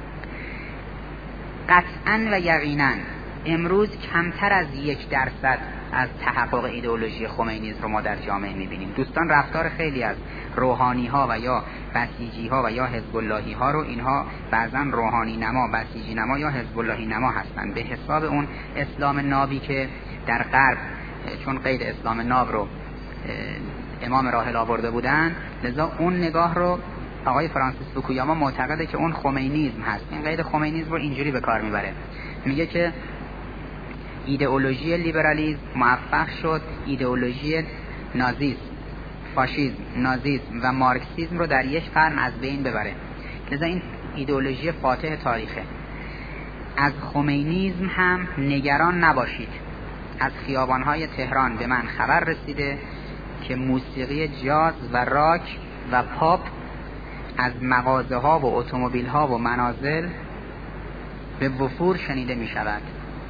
قطعاً و یقیناً امروز کمتر از یک درصد از تحقق ایدئولوژی خمینیسم رو ما در جامعه میبینیم. دوستان رفتار خیلی از روحانی ها و یا بسیجی ها و یا حزب اللهی ها رو، اینها بعضا روحانی نما، بسیجی نما یا حزب اللهی نما هستند، به حساب اون اسلام نابی که در غرب چون قید اسلام ناب رو امام راحل آورده بودن، لذا اون نگاه رو آقای فرانسیس فوکویاما معتقده که اون خمینیسم هست. این قید خمینیسم رو اینجوری به کار میبره، میگه که ایدئولوژی لیبرالیسم موفق شد ایدئولوژی نازیسم، فاشیسم، نازیسم و مارکسیسم رو در یک قرن از بین ببره. لذا این ایدئولوژی فاتح تاریخه. از خمینیسم هم نگران نباشید. از خیابان‌های تهران به من خبر رسیده که موسیقی جاز و راک و پاپ از مغازه‌ها و اتومبیل‌ها و منازل به وفور شنیده می‌شود.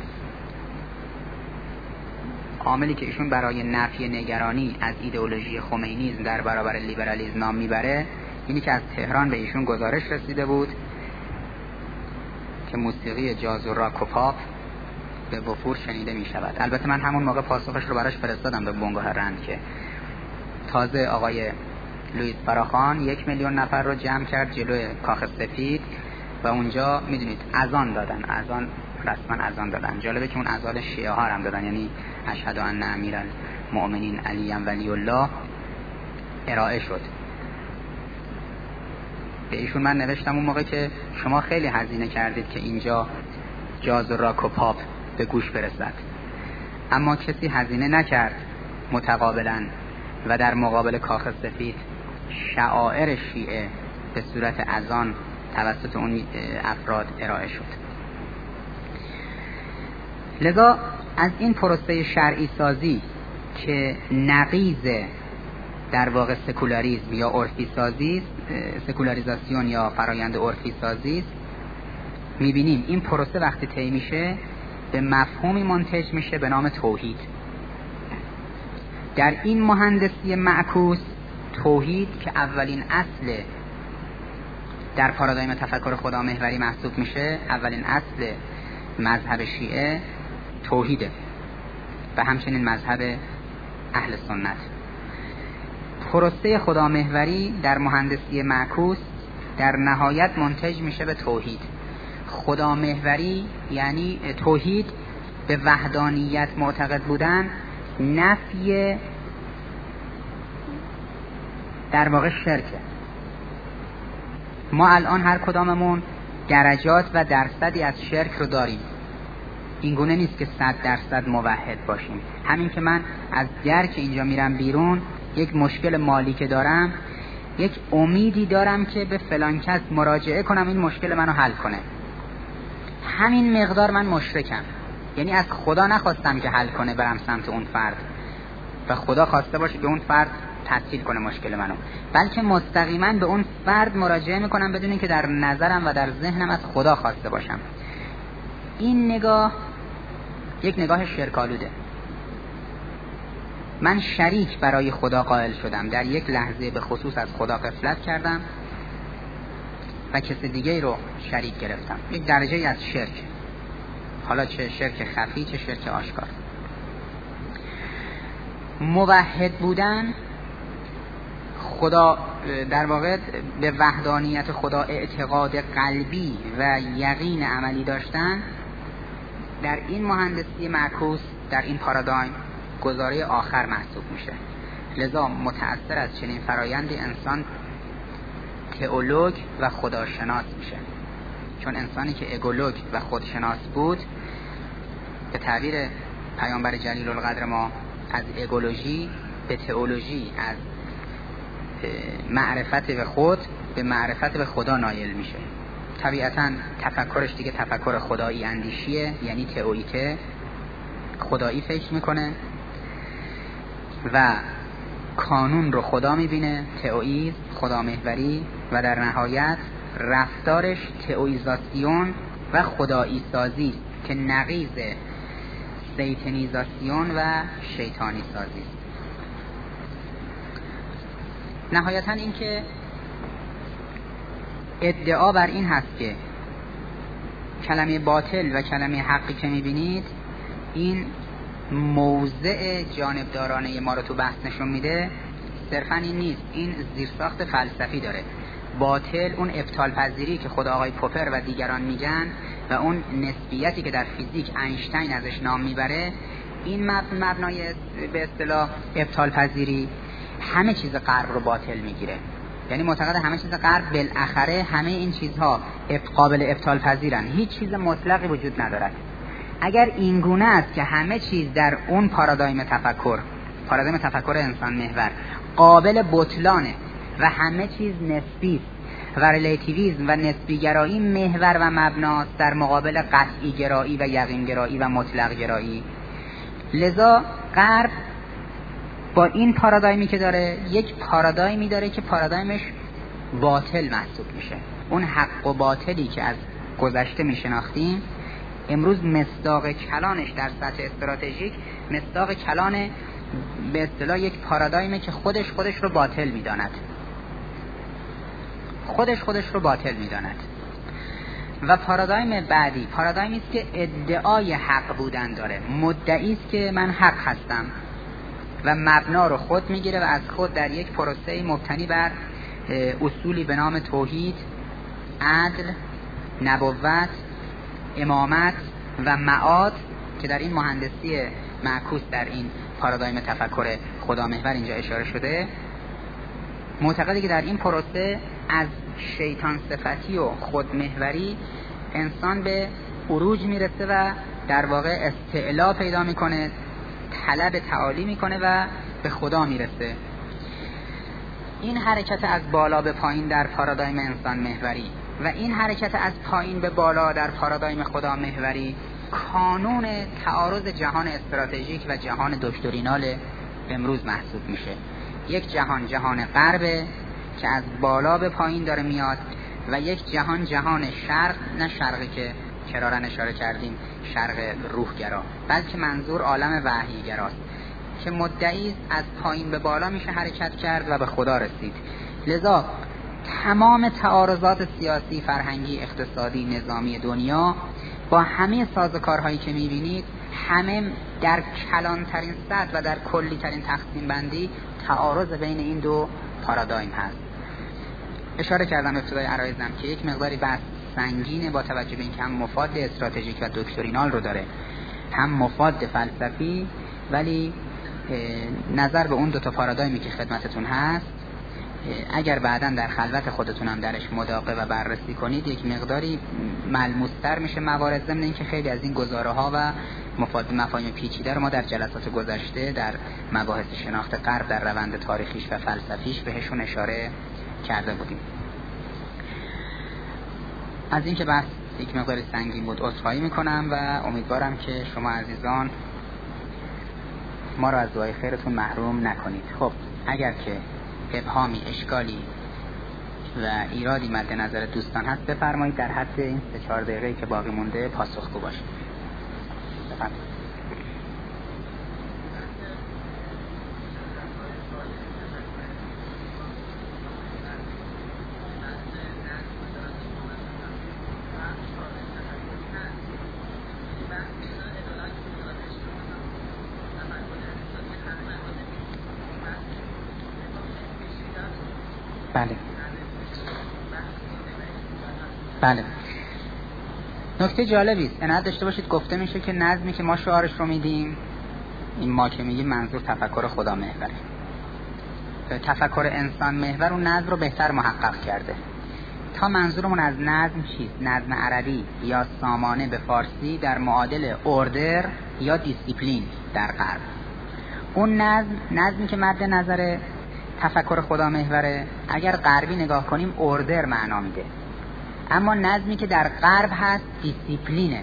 عاملی که ایشون برای نفی نگرانی از ایدئولوژی خمینیسم در برابر لیبرالیسم نام میبره اینی که از تهران به ایشون گزارش رسیده بود که موسیقی جاز و راک و پاپ به وفور شنیده میشود. البته من همون موقع پاسخش رو براش فرستادم به بنگاه رند که تازه آقای لوئیس فراخوان یک میلیون نفر رو جمع کرد جلوی کاخ سفید و اونجا میدونید اذان دادن، اذان رسما اذان دادن. جالبه که اون اذان شیعه ها هم دادن، یعنی اشهد ان امیرالمؤمنین علی ولی الله ارائه شد. به ایشون من نوشتم اون موقع که شما خیلی هزینه کردید که اینجا جاز و راک و پاپ به گوش برسد، اما کسی هزینه نکرد متقابلا و در مقابل کاخ سفید شعائر شیعه به صورت اذان توسط اون افراد ارائه شد. لذا از این پروسه شرعی سازی که نقیض در واقع سکولاریسم یا عرفی سازی، سکولاریزاسیون یا فرایند عرفی سازی، میبینیم این پروسه وقتی طی میشه به مفهومی منتج میشه به نام توحید. در این مهندسی معکوس توحید که اولین اصل در پارادایم تفکر خدا محوری محسوب میشه، اولین اصل مذهب شیعه توحیده و همچنین مذهب اهل سنت. پروسه خدا محوری در مهندسی معکوس در نهایت منتج میشه به توحید. خدا محوری یعنی توحید، به وحدانیت معتقد بودن، نفی در واقع شرکه. ما الان هر کداممون درجات و درصدی از شرک رو داریم. این گونه نیست که صد درصد موحد باشیم. همین که من از درک اینجا میرم بیرون، یک مشکل مالی که دارم، یک امیدی دارم که به فلان کس مراجعه کنم این مشکل منو حل کنه. همین مقدار من مشرکم. یعنی از خدا نخواستم که حل کنه برم سمت اون فرد و خدا خواسته باشه که اون فرد تحصیل کنه مشکل منو، بلکه مستقیما به اون فرد مراجعه میکنم بدون اینکه در نظرم و در ذهنم از خدا خواسته باشم. این نگاه یک نگاه شرک‌آلوده. من شریک برای خدا قائل شدم، در یک لحظه به خصوص از خدا غفلت کردم و کسی دیگه رو شریک گرفتم. یک درجه از شرک. حالا چه شرک خفی چه شرک آشکار. موحد بودن، خدا در واقع به وحدانیت خدا اعتقاد قلبی و یقین عملی داشتن، در این مهندسی معکوس، در این پارادایم گزاره آخر محسوب میشه. لذا متأثر از چنین فرایندی انسان تئولوگ و خداشناس میشه. چون انسانی که اگولوگ و خودشناس بود، به تعبیر پیامبر جلیل القدر ما، از اگولوژی به تئولوژی، از معرفت به خود به معرفت به خدا نایل میشه. طبیعتاً تفکرش دیگه تفکر خدایی اندیشیه، یعنی تئویته، خدایی فکر میکنه و کانون رو خدا میبینه، تئویز، خدا محوری، و در نهایت رفتارش تئویزاسیون و خدایی سازی که نقیض سیتنیزاسیون و شیطانی سازی. نهایتا این که ادعا بر این هست که کلمه باطل و کلمه حقی که میبینید این موضع جانبدارانه ما رو تو بحث نشون میده، صرفا این نیست، این زیرساخت فلسفی داره. باطل اون ابطال پذیری که خود آقای پوپر و دیگران میگن و اون نسبیتی که در فیزیک اینشتین ازش نام میبره، این مبنای به اصطلاح ابطال پذیری همه چیز غرب رو باطل میگیره. یعنی معتقد همه چیز غرب بالاخره همه این چیزها قابل ابطال پذیرن، هیچ چیز مطلقی وجود ندارد. اگر این گونه است که همه چیز در اون پارادایم تفکر، پارادایم تفکر انسان محور قابل بطلانه و همه چیز نسبی و ریلیتیویسم و نسبی گرایی محور و مبناست در مقابل قطعی گرایی و یقین گرایی و مطلق گرایی، لذا غرب با این پارادایمی که داره یک پارادایمی داره که پارادایمش باطل محسوب میشه. اون حق و باطلی که از گذشته میشناختیم امروز مصداق کلانش در سطح استراتژیک مصداق کلان به اصطلاح یک پارادایمه که خودش خودش رو باطل میداند، خودش خودش رو باطل میداند. و پارادایم بعدی پارادایمی است که ادعای حق بودن داره، مدعی است که من حق هستم و مبنا رو خود میگیره و از خود در یک پروسه مبتنی بر اصولی به نام توحید، عدل، نبوت، امامت و معاد که در این مهندسی معکوس در این پارادایم تفکر خدا محور اینجا اشاره شده، معتقده که در این پروسه از شیطان صفتی و خودمحوری انسان به عروج میرسه و در واقع استعلا پیدا میکنه، طلب تعالی میکنه و به خدا میرسه. این حرکت از بالا به پایین در پارادایم انسان محوری و این حرکت از پایین به بالا در پارادایم خدا محوری کانون تعارض جهان استراتژیک و جهان دکترینال امروز محسوب میشه. یک جهان جهان غربه که از بالا به پایین داره میاد و یک جهان جهان شرق، نه شرقی که کرارن اشاره کردیم شرق روحگرا، بلکه منظور عالم وحیگراست که مدعی از پایین به بالا میشه حرکت کرد و به خدا رسید. لذا تمام تعارضات سیاسی، فرهنگی، اقتصادی، نظامی دنیا با همه سازوکارهایی که میبینید همه در کلانترین سطح و در کلی ترین تقسیم بندی تعارض بین این دو پارادایم هست. اشاره کردم ابتدای عرایزم که یک مقداری بحث سنگینه با توجه به اینکه هم مفاد استراتژیک و دکترینال رو داره، هم مفاد فلسفی، ولی نظر به اون دو تا پارادایمی که خدمتتون هست اگر بعداً در خلوت خودتون هم درش مداقه و بررسی کنید یک مقداری ملموس‌تر میشه موارد، ضمن اینکه خیلی از این گزاره ها و مفاد مفاهیم پیچیده رو ما در جلسات گذشته در مباحث شناخت غرب در روند تاریخیش و فلسفیش بهشون اشاره کرده بودیم. از اینکه بحث یک مقدار سنگین بود عذرخواهی میکنم و امیدوارم که شما عزیزان ما را از دعای خیرتون محروم نکنید. خب اگر که ابهامی، اشکالی و ایرادی مد نظر دوستان هست بفرمایید، در حد این سه چهار دقیقه‌ای که باقی مونده پاسخگو باشید. بفرمایید. بله بله. نکته جالبی است، عنایت داشته باشید گفته میشه که نظمی که ما شعارش رو میدیم، این ما که میگیم منظور تفکر خدا محوره. تفکر انسان محور اون نظم رو بهتر محقق کرده. تا منظورمون از نظم چیست؟ نظم عربی یا سامانه به فارسی در معادل اوردر یا دیسیپلین در غرب. اون نظم نظمی که مد نظر تفکر خدا محوره اگر غربی نگاه کنیم اوردر معنا میده، اما نظمی که در غرب هست دیسیپلینه.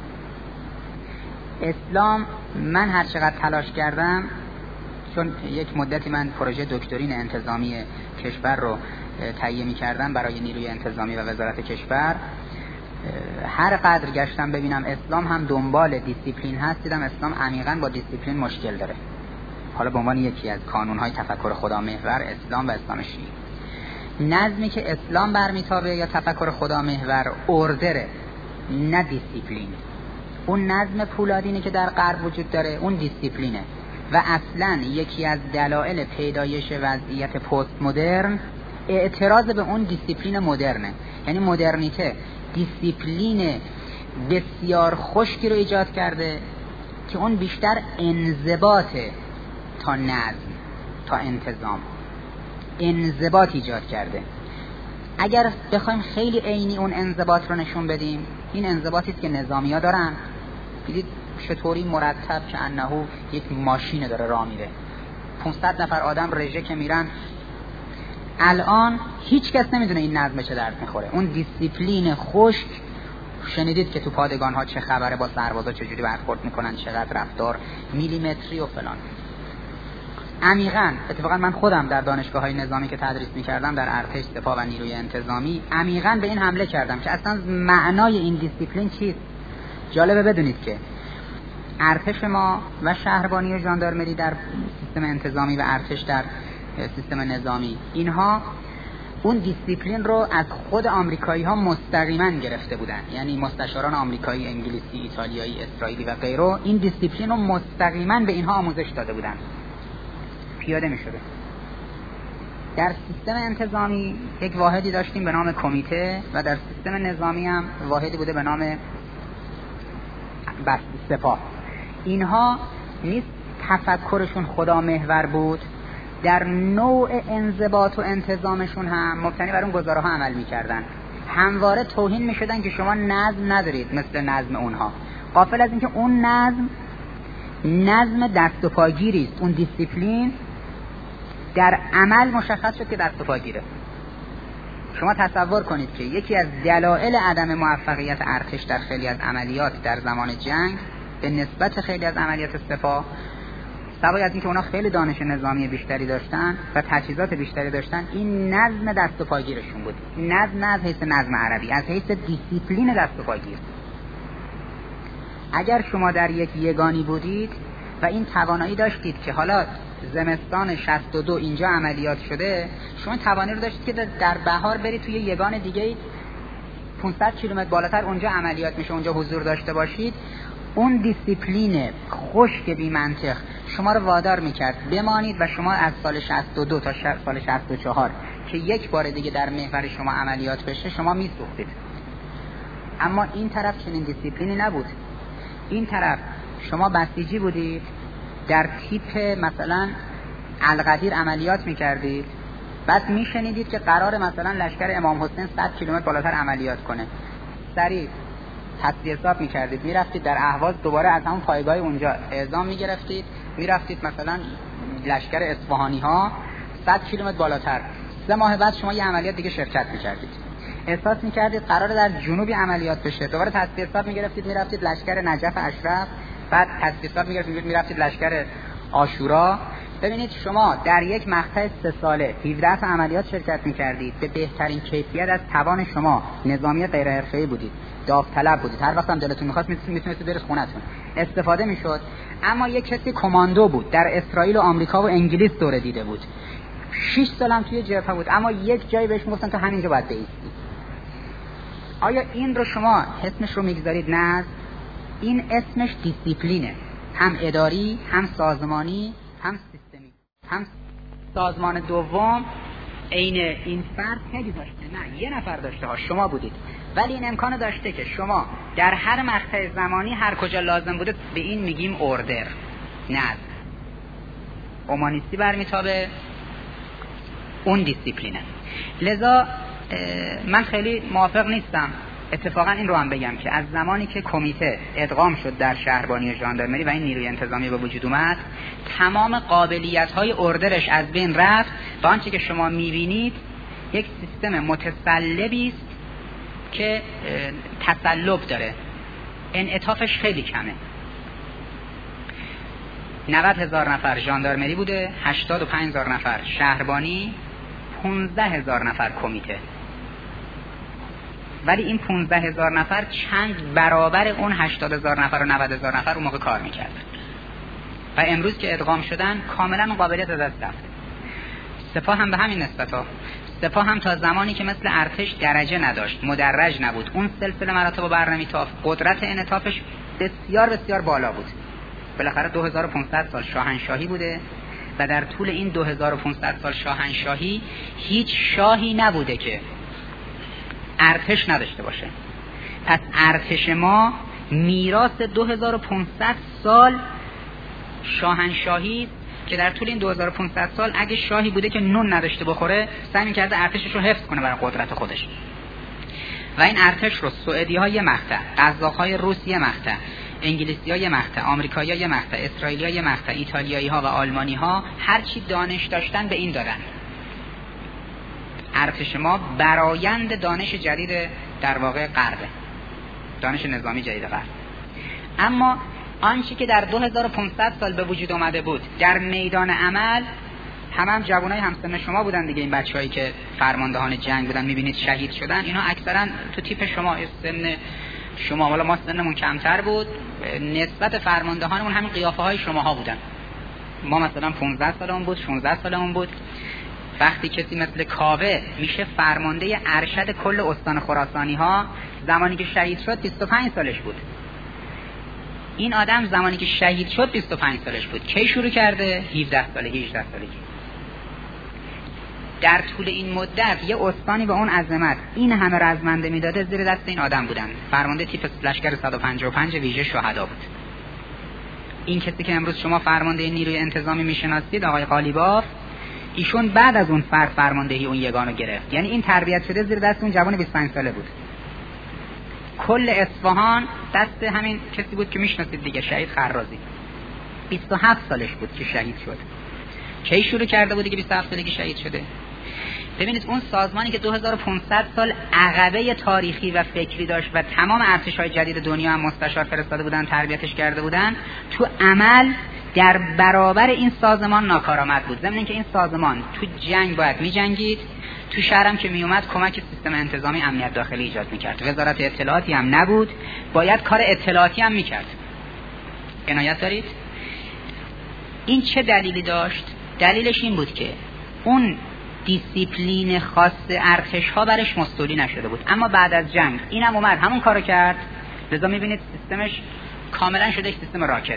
اسلام، من هر چقدر تلاش کردم، چون یک مدتی من پروژه دکترین انتظامی کشور رو تهیه می‌کردم برای نیروی انتظامی و وزارت کشور، هر قدر گشتم ببینم اسلام هم دنبال دیسیپلین هست، دیدم اسلام عمیقاً با دیسیپلین مشکل داره. حالا به عنوان یکی از کانون‌های تفکر خدا محور اسلام و اسلام شیعی، نظمی که اسلام برمیتابه یا تفکر خدا محور اوردره نه دیسیپلین. اون نظم پولادینی که در غرب وجود داره اون دیسیپلینه و اصلاً یکی از دلایل پیدایش وضعیت پست مدرن اعتراض به اون دیسیپلین مدرنه. یعنی مدرنیته دیسیپلین بسیار خشکی رو ایجاد کرده که اون بیشتر انضباطه تا نظم تا انتظام، انضباط ایجاد کرده. اگر بخوایم خیلی عینی اون انضباط رو نشون بدیم، این انضباطی است که نظامی‌ها دارن، دیدید چطوری مرتب که انه یک ماشین داره راه میره، پانصد نفر آدم رژه که میرن. الان هیچ کس نمیدونه این نظم چه درد میخوره. اون دیسیپلین خشک، شنیدید که تو پادگان ها چه خبره، با سربازا چجوری برخورد میکنن، چقدر رفتار میلیمتری و فلان. عمیقاً اتفاقا من خودم در دانشگاه‌های نظامی که تدریس می‌کردم در ارتش، سپاه و نیروی انتظامی عمیقاً به این حمله کردم که اصلا معنای این دیسیپلین چیست. جالبه بدونید که ارتش ما و شهربانی و ژاندارمری در سیستم انتظامی و ارتش در سیستم نظامی، اینها اون دیسیپلین رو از خود آمریکایی‌ها مستقیما گرفته بودن. یعنی مستشاران آمریکایی، انگلیسی، ایتالیایی، اسرائیلی و غیره این دیسیپلین رو مستقیما به اینها آموزش داده بودن، پیاده می شده. در سیستم انتظامی یک واحدی داشتیم به نام کمیته و در سیستم نظامی هم واحدی بوده به نام بس سپاه. اینها نیست تفکرشون خدا محور بود، در نوع انضباط و انتظامشون هم مبتنی بر اون گزاره‌ها عمل می‌کردن. همواره توهین می‌شدن که شما نظم ندارید مثل نظم اونها، غافل از اینکه اون نظم نظم دست و پاگیری است. اون دیسیپلین در عمل مشخص شد که دست و پاگیره. شما تصور کنید که یکی از دلایل عدم موفقیت ارتش در خیلی از عملیات در زمان جنگ به نسبت خیلی از عملیات سپاه، سوای از اینکه اونا خیلی دانش نظامی بیشتری داشتن و تجهیزات بیشتری داشتن، این نظم دست و پاگیرشون بود. نظم نه از حیث نظم عربی، از حیث دیسیپلین دست و پاگیر. اگر شما در یک یگانی بودید و این توانایی داشتید که حالا زمستان شصت و دو اینجا عملیات شده، شما توانایی رو داشتید که در بهار برید توی یگان دیگه پانصد کیلومتر بالاتر اونجا عملیات میشه، اونجا حضور داشته باشید، اون دیسیپلین خشک بی منطق شما رو وادار میکرد بمانید و شما از سال شصت و دو تا سال شصت و چهار که یک بار دیگه در محور شما عملیات بشه شما میسوختید. اما این طرف چنین دیسیپلینی نبود. این طرف شما بسیجی بودید، در تیپ مثلا القدیر عملیات میکردید، بعد میشنیدید که قرار مثلا لشکر امام حسین صد کیلومتر بالاتر عملیات کنه، سریع تصفیه حساب میکردید، میرفتید در اهواز دوباره از همون پایگاه اونجا اعزام میگرفتید، میرفتید مثلا لشکر اصفهانی ها صد کیلومتر بالاتر، سه ماه بعد شما یه عملیات دیگه شرکت میکردید، احساس میکردید قرار در جنوبی عملیات بشه، دوباره تصفیه حساب میگرفتید، میرفتید لشکر نجف اشرف، بعد تصفیه حساب میگرفتید میرفتید لشکر عاشورا. ببینید شما در یک مقطع سه ساله هفده تا عملیات شرکت میکردید، به بهترین کیفیت از توان شما نظامی غیر حرفه‌ای بودید، داوطلب بودید، هر وقت هم دلتون می‌خواست میتونستید برید خونتون، استفاده میشد. اما یک کسی کماندو بود، در اسرائیل و آمریکا و انگلیس دوره دیده بود، شش سال هم توی جبهه بود، اما یک جایی بهش میگفتن تو همینجا باید بایستی. آیا این رو شما اسمش رو میگذارید؟ نه، این اسمش دیسیپلینه، هم اداری، هم سازمانی، هم سیستمی. هم سازمان دوم عین این فرد خیلی داشته، نه یه نفر داشته ها، شما بودید، ولی این امکانو داشته که شما در هر مقطع زمانی هر کجا لازم بوده به این میگیم اوردر، نه اومانیستی برمیتابه اون دیسیپلینه. لذا من خیلی موافق نیستم. اتفاقا این رو هم بگم که از زمانی که کمیته ادغام شد در شهربانی و ژاندارمری و این نیروی انتظامی به وجود اومد، تمام قابلیت‌های اوردرش از بین رفت و آنچه که شما می‌بینید یک سیستم متسلبی است که تسلب داره، انعطافش خیلی کمه. نود هزار نفر ژاندارمری بوده، هشتاد و پنج هزار نفر شهربانی، پانزده هزار نفر کمیته. ولی این پانزده هزار نفر چند برابر اون هشتاد هزار نفر و نود هزار نفر اون موقع کار میکردن و امروز که ادغام شدن کاملا اون قابلیت از دست رفته. سپاه هم به همین نسبت ها، سپاه هم تا زمانی که مثل ارتش درجه نداشت، مدرج نبود، اون سلسله مراتب و برنمیتاف، قدرت انعطافش بسیار بسیار بالا بود. بالاخره دو هزار و پانصد سال شاهنشاهی بوده و در طول این دو هزار و پانصد سال شاهنشاهی هیچ شاهی نبوده که ارتش نداشته باشه. پس ارتش ما میراث دو هزار و پانصد سال شاهنشاهی که در طول این دو هزار و پانصد سال اگه شاهی بوده که نون نداشته بخوره سعی می‌کرده ارتشش رو حفظ کنه برای قدرت خودش. و این ارتش رو سعودی‌ها یه مقطع، قزاق‌های روس یه مقطع، انگلیسی‌ها یه مقطع، آمریکایی‌ها یه مقطع، اسرائیلی‌ها یه مقطع، ایتالیایی‌ها و آلمانی‌ها هر چی دانش داشتن به این دادن. ارتش ما برآیند دانش جدید در واقع غربه، دانش نظامی جدید غرب. اما آنچه که در دو هزار و پانصد سال به وجود آمده بود در میدان عمل، هم هم جوانای همسن شما بودن دیگه، این بچه‌هایی که فرماندهان جنگ بودن می‌بینید شهید شدن، اینا اکثرا تو تیپ شما، سن شما، والا ما سنمون کمتر بود، نسبت فرماندهانمون همین قیافه‌های شماها بودن. ما مثلا پانزده سالمون بود، شانزده سالمون بود. وقتی کسی مثل کاوه میشه فرمانده ارشد کل استان خراسانی ها، زمانی که شهید شد بیست و پنج سالش بود. این آدم زمانی که شهید شد بیست و پنج سالش بود. کی شروع کرده؟ هفده ساله، هجده سالگی. در طول این مدت یه استانی به اون عظمت این همه رزمنده میداده زیر دست این آدم بودن. فرمانده تیپ لشکر صد و پنجاه و پنج ویژه شهدا بود. این کسی که امروز شما فرمانده نیروی انتظامی میشناسید، آقای قالیباف، ایشون بعد از اون فرد فرماندهی اون یگانو گرفت. یعنی این تربیت شده زیر دست اون جوان بیست و پنج ساله بود. کل اصفهان دست همین کسی بود که میشناسید دیگه، شهید خرازی. بیست و هفت سالش بود که شهید شد. کی شروع کرده بود که بیست و هفت سالگی شهید شده؟ ببینید اون سازمانی که دو هزار و پانصد سال عقبه تاریخی و فکری داشت و تمام ارتش‌های جدید دنیا هم مستشار فرستاده بودن، تربیتش کرده بودن، تو عمل در برابر این سازمان ناکارآمد بود. ضمن اینکه این سازمان تو جنگ باید می‌جنگید، تو شهرم که میومد کمک سیستم انتظامی امنیت داخلی ایجاد می‌کرد. وزارت اطلاعاتی هم نبود، باید کار اطلاعاتی هم می‌کرد. عنایت دارید؟ این چه دلیلی داشت؟ دلیلش این بود که اون دیسیپلین خاص ارتش‌ها برش مستولی نشده بود. اما بعد از جنگ اینم اومد همون کارو کرد. لذا می‌بینید سیستمش کاملا شده یک سیستم راکت.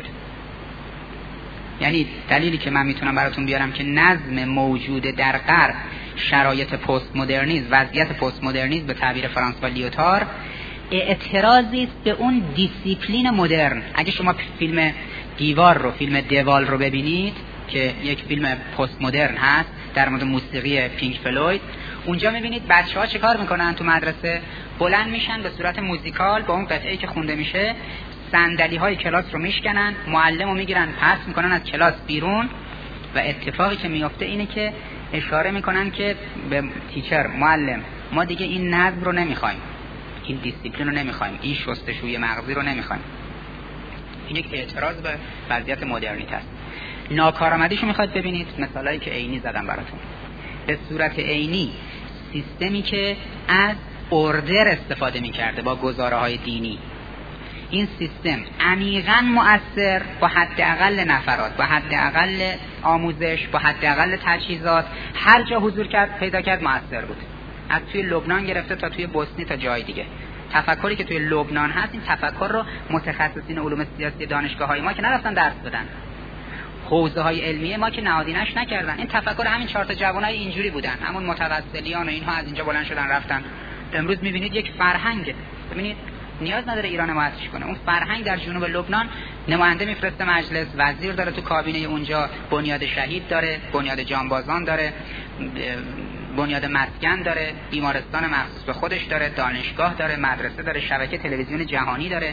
یعنی دلیلی که من میتونم براتون بیارم که نظم موجود در غرب، شرایط پست مدرنیسم، وضعیت پست مدرنیسم به تعبیر فرانسوا لیوتار، اعتراضی است به اون دیسیپلین مدرن. اگه شما فیلم دیوار رو، فیلم دوال رو ببینید که یک فیلم پست مدرن هست در مورد موسیقی پینک فلوید، اونجا میبینید بچه‌ها چه کار میکنن تو مدرسه؟ بلند میشن به صورت موزیکال با اون قطعه‌ای که خونده میشه صندلی های کلاس رو میشکنن، معلم رو میگیرن پس میکنن از کلاس بیرون و اتفاقی که میفته اینه که اشاره میکنن که به تیچر، معلم، ما دیگه این نظم رو نمیخوایم، این دیسیپلین رو نمیخوایم، این شستشوی مغزی رو نمیخوایم. این یک اعتراض به وضعیت مدرنیته است. ناکارآمدیشو میخواید ببینید؟ مثالایی که عینی زدم براتون. به صورت عینی سیستمی که از اوردر استفاده میکرده با گزاره‌های دینی، این سیستم عمیقاً مؤثر، با حداقل نفرات، با حداقل آموزش، با حداقل تجهیزات، هر جا حضور کرد پیدا کرد مؤثر بود. از توی لبنان گرفته تا توی بوسنی تا جای دیگه. تفکری که توی لبنان هست، این تفکر رو متخصصین علوم سیاسی دانشگاه‌های ما که نرفتن درس بدن، حوزه های علمیه ما که نهادینش نکردن. این تفکر همین چهار تا جوانای اینجوری بودن، همون متوسلیان و اینها از اینجا بلند شدن رفتن. امروز میبینید یک فرهنگ، ببینید نیاز نداره ایران حمایتش کنه، اون فرهنگ در جنوب لبنان نماینده میفرسته مجلس، وزیر داره تو کابینه اونجا، بنیاد شهید داره، بنیاد جانبازان داره، بنیاد مسکن داره، بیمارستان مخصوص به خودش داره، دانشگاه داره، مدرسه داره، شبکه تلویزیون جهانی داره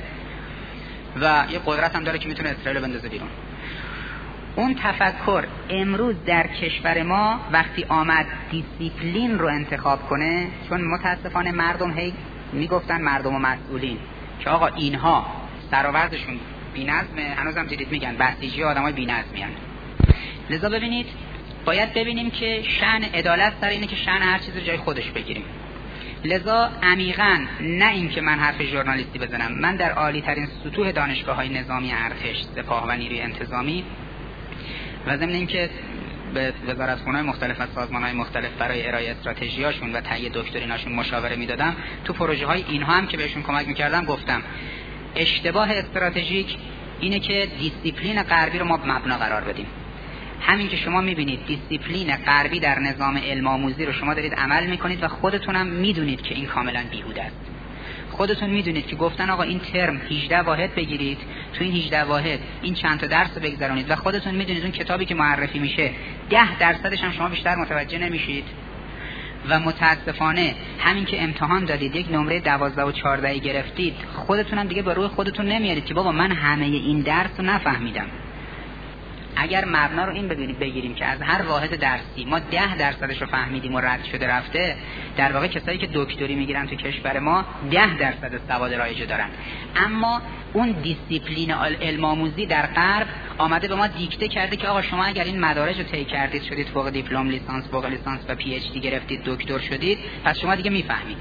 و یه قدرت هم داره که میتونه اسرائیل بندازه بیرون. اون تفکر امروز در کشور ما وقتی آمد دیسیپلین رو انتخاب کنه، چون متاسفانه مردم هی میگفتن مردم و مسئولین که آقا اینها سرآوردشون بی‌نظمه، هنوزم دیدید میگن بسیجی آدمای بی‌نظمی ان. لذا ببینید باید ببینیم که شأن عدالت سر اینه که شأن هر چیز رو جای خودش بگیریم. لذا عمیقاً نه این که من حرف ژورنالیستی بزنم، من در عالی ترین سطوح دانشگاه‌های نظامی ارتش، سپاه و نیروی انتظامی و ضمن اینکه به وزارتخونه‌های مختلف از سازمان‌های مختلف برای ارائه استراتژیاشون و تهیه دکتریناشون مشاوره میدادم، تو پروژه‌های اینها هم که بهشون کمک میکردم گفتم اشتباه استراتژیک اینه که دیسیپلین غربی رو ما مبنا قرار بدیم. همین که شما میبینید دیسیپلین غربی در نظام علم آموزی رو شما دارید عمل میکنید و خودتونم میدونید که این کاملا بیهوده است. خودتون میدونید که گفتن آقا این ترم هجده واحد بگیرید، تو این هجده واحد این چند تا درس رو بگذرونید و خودتون میدونید اون کتابی که معرفی میشه ده درصدش هم شما بیشتر متوجه نمیشید و متاسفانه همین که امتحان دادید یک نمره دوازده و چهارده گرفتید، خودتونم دیگه به روی خودتون نمیارید که بابا من همه این درس رو نفهمیدم. اگر مبنا رو این ببینید بگیریم که از هر واحد درسی ما ده درصدش رو فهمیدیم و رد شده رفته، در واقع کسایی که دکتری میگیرن تو کشور ما ده درصد سواد رایجه دارن. اما اون دیسیپلین علم آموزی در غرب آمده به ما دیکته کرده که آقا شما اگر این مدارج رو طی کردید، شدید فوق دیپلم، لیسانس، فوق لیسانس و پی اچ دی گرفتید، دکتر شدید، پس شما دیگه میفهمید.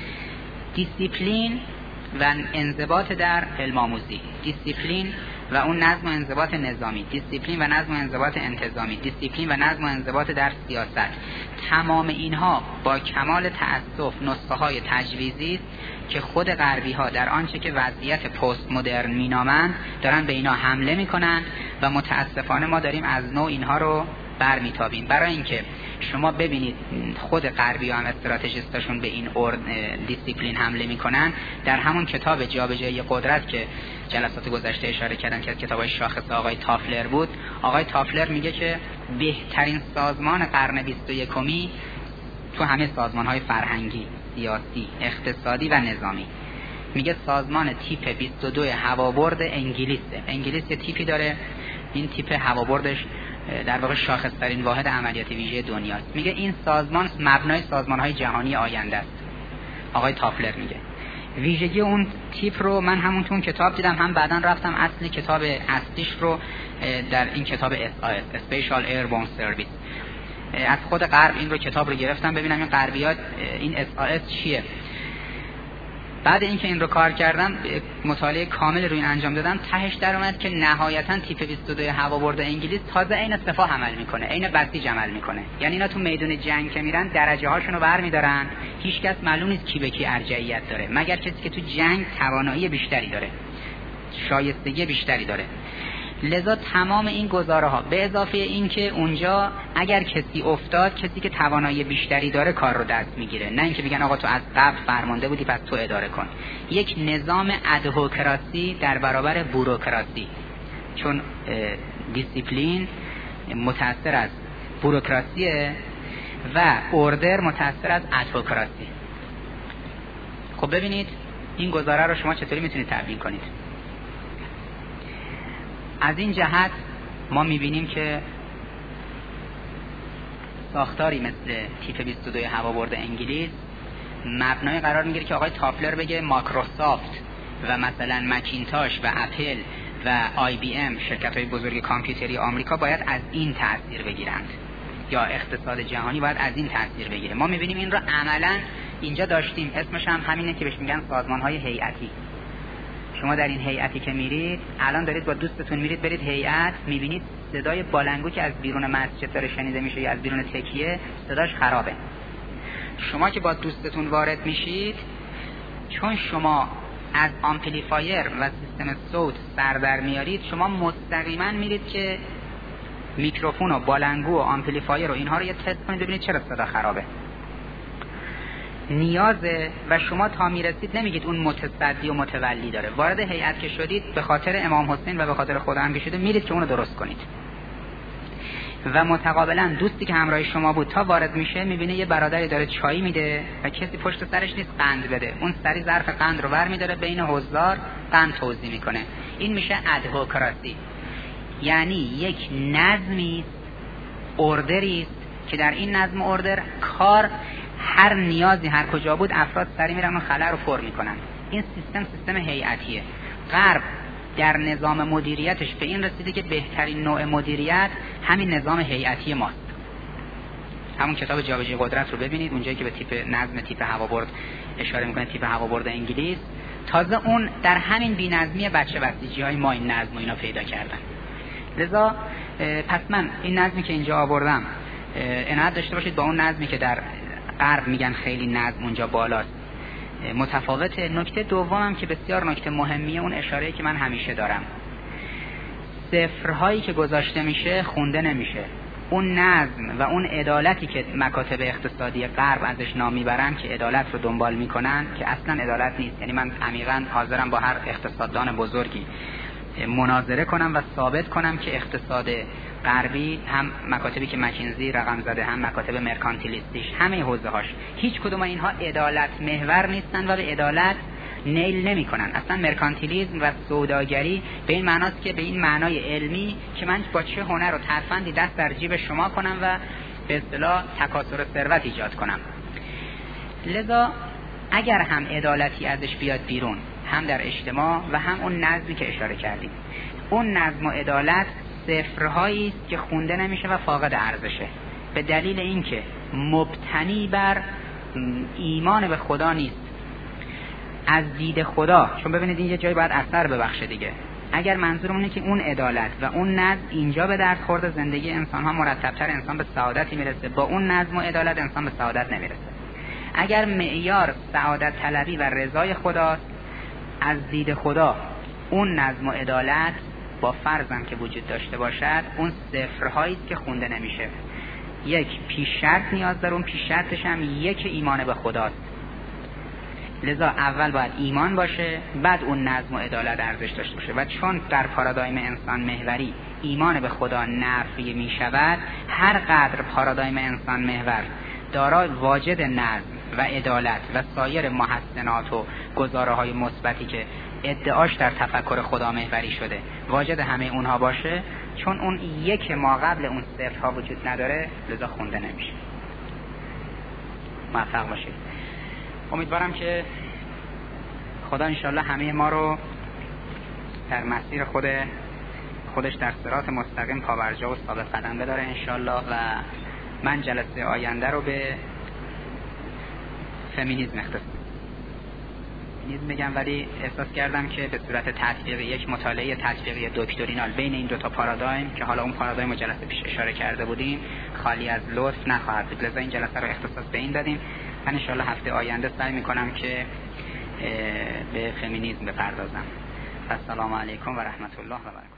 دیسیپلین و انضباط در علم آموزی، دیسیپلین و اون نظم و انضباط نظامی، دیسیپلین و نظم و انضباط انتظامی، دیسیپلین و نظم و انضباط در سیاست، تمام اینها با کمال تأسف نسخه های تجویزی است که خود غربی ها در آنچه که وضعیت پست مدرن مینامند دارن به اینا حمله میکنن و متاسفانه ما داریم از نوع اینها رو برمیتابیم. برای اینکه شما ببینید خود غربی ها هم استراتژیستاشون به این ارد دیسیپلین حمله میکنن، در همون کتاب جابجایی قدرت که جلسات گذشته اشاره کردم که از کتابای شاخص آقای تافلر بود، آقای تافلر میگه که بهترین سازمان قرن بیست و یکمی تو همه سازمان‌های فرهنگی، سیاسی، اقتصادی و نظامی، میگه سازمان تیپ بیست و دو هوابرد انگلیسه. انگلیس یه تیپی داره، این تیپ هوابردش در واقع شاخص ترین واحد عملیاتی ویژه دنیاست. میگه این سازمان مبنای سازمان‌های جهانی آینده است. آقای تافلر میگه ویژگی اون تیپ رو من همون تو اون کتاب دیدم، هم بعداً رفتم اصل کتاب اصلیش رو در این کتاب اس آ اس Special Airborne Service از خود غرب این رو کتاب رو گرفتم ببینم این غربیات این اس آ اس چیه. بعد اینکه این رو کار کردم، مطالعه کامل رو این انجام دادم، تهش در اومد که نهایتاً تیپ بیست و دو هوابرد انگلیس تازه عین سپاه عمل میکنه، عین بسیج عمل میکنه. یعنی اینا تو میدون جنگ که میرن درجه هاشون رو برمیدارن، هیچ کس معلوم نیست کی به کی ارجحیت داره مگر کسی که تو جنگ توانایی بیشتری داره، شایستگی بیشتری داره. لذا تمام این گزاره ها به اضافه این که اونجا اگر کسی افتاد، کسی که توانایی بیشتری داره کار رو دست میگیره، نه اینکه بگن آقا تو از قبل فرمانده بودی پس تو اداره کن. یک نظام ادهوکراسی در برابر بوروکراسی، چون دیسیپلین متأثر از بوروکراسیه و اوردر متأثر از ادهوکراسی. خب ببینید این گزاره رو شما چطوری میتونید تبیین کنید؟ از این جهت ما میبینیم که ساختاری مثل تیپ بیست و دو هوابرد انگلیس مبنای قرار میگیره که آقای تافلر بگه مایکروسافت و مثلا مکینتاش و اپل و آی بی ام، شرکت‌های بزرگ کامپیوتری آمریکا، باید از این تأثیر بگیرند یا اقتصاد جهانی باید از این تأثیر بگیره. ما میبینیم این رو عملاً اینجا داشتیم، اسمش هم همینه که بهش میگن سازمان‌های هیئتی. شما در این هیئتی که میرید، الان دارید با دوستتون میرید برید هیئت، میبینید صدای بالنگو که از بیرون مسجد داره شنیده میشه یا از بیرون تکیه، صداش خرابه. شما که با دوستتون وارد میشید، چون شما از آمپلیفایر و سیستم صوت سر در میارید، شما مستقیما میرید که میکروفون و بالنگو و آمپلیفایر و اینها رو یه تست کنید ببینید چرا صدا خرابه. نیازه و شما تا میرسید نمیگید اون متصدی و متولی داره. وارد هیئت که شدید به خاطر امام حسین و به خاطر خدا هم که شده میرید که اونو درست کنید. و متقابلا دوستی که همراه شما بود تا وارد میشه میبینه یه برادری داره چای میده و کسی پشت سرش نیست قند بده، اون سری ظرف قند رو ور میداره بین حضار قند توزیع میکنه. این میشه ادهوکراسی، یعنی یک نظمی اوردری است که در این نظم اوردر کار هر نیازی هر کجا بود افراد سری میرن و خلأ رو پر میکنن. این سیستم سیستم هیئتیه. غرب در نظام مدیریتش به این رسیده که بهترین نوع مدیریت همین نظام هیئتی ماست. همون کتاب جابجایی قدرت رو ببینید، اونجایی که به تیپ نظم تیپ هوابرد اشاره میکنه، تیپ هوابرد انگلیس. تازه اون در همین بی‌نظمی بچه بسیجی های ما این نظم و اینا پیدا کردن. لذا پس من این نظمی که اینجا آوردم عنایت داشته باشید با اون نظمی که در غرب میگن خیلی نظم اونجا بالاست متفاوت. نکته دومم که بسیار نکته مهمیه، اون اشاره‌ای که من همیشه دارم، صفرهایی که گذاشته میشه خونده نمیشه. اون نظم و اون عدالتی که مکاتب اقتصادی غرب ازش نام میبرن که عدالت رو دنبال میکنن که اصلا عدالت نیست. یعنی من عمیقاً حاضرم با هر اقتصاددان بزرگی مناظره کنم و ثابت کنم که اقتصاد غربی هم مکاتبی که مکینزی رقم زده هم مکاتب مرکانتیلیستیش همه حوزه هاش هیچ کدوم اینها عدالت محور نیستن و به عدالت نیل نمی کنن. اصلا مرکانتیلیسم و سوداگری به این معناست که به این معنای علمی که من با چه هنر و ترفندی دست در جیب شما کنم و به اصطلاح تکاثر ثروت ایجاد کنم. لذا اگر هم عدالتی ازش بیاد بیرون، هم در اجتماع و هم اون نظمی که اشاره کردیم، اون نظم و عدالت صفرهایی است که خونده نمیشه و فاقد ارزشه، به دلیل اینکه مبتنی بر ایمان به خدا نیست، از دید خدا. چون ببینید این یه جایی باید اثر ببخشه دیگه. اگر منظورمون اینه که اون عدالت و اون نظم اینجا به درد خورده، زندگی انسان ها مرتب‌تر، انسان به سعادتی میرسه، با اون نظم و عدالت انسان به سعادت نمیرسه. اگر معیار سعادت طلبی و رضای خداست، از دید خدا اون نظم و عدالت با فرضم که وجود داشته باشد اون صفرهایی است که خونده نمیشه. یک پیش شرط نیاز داره، اون پیش شرطش هم یک ایمان به خداست. لذا اول باید ایمان باشه، بعد اون نظم و عدالت ارزش داشته باشه. و چون در پارادایم انسان محوری ایمان به خدا نفی می شود، هر قدر پارادایم انسان محور دارای واجد نظم و عدالت و سایر محسنات و گزاره های مثبتی که ادعاش در تفکر خدا محوری شده واجد همه اونها باشه، چون اون یک ما قبل اون صفرها وجود نداره، لذا خونده نمیشه. موفق باشید. امیدوارم که خدا انشالله همه ما رو در مسیر خود خودش در صراط مستقیم پابرجا و ثابت قدم بداره انشالله. و من جلسه آینده رو به فمینیسم اختصاص میگم، ولی احساس کردم که به صورت تطبیقی یک مطالعه تطبیقی دکترینال بین این دو تا پارادایم که حالا اون پارادایم جلسه پیش اشاره کرده بودیم خالی از لطف نخواهد بود، لذا این جلسه رو اختصاص به این دادیم. من ان شاءالله هفته آینده سعی میکنم که به فمینیسم بپردازم. السلام علیکم و رحمت الله و برکاته.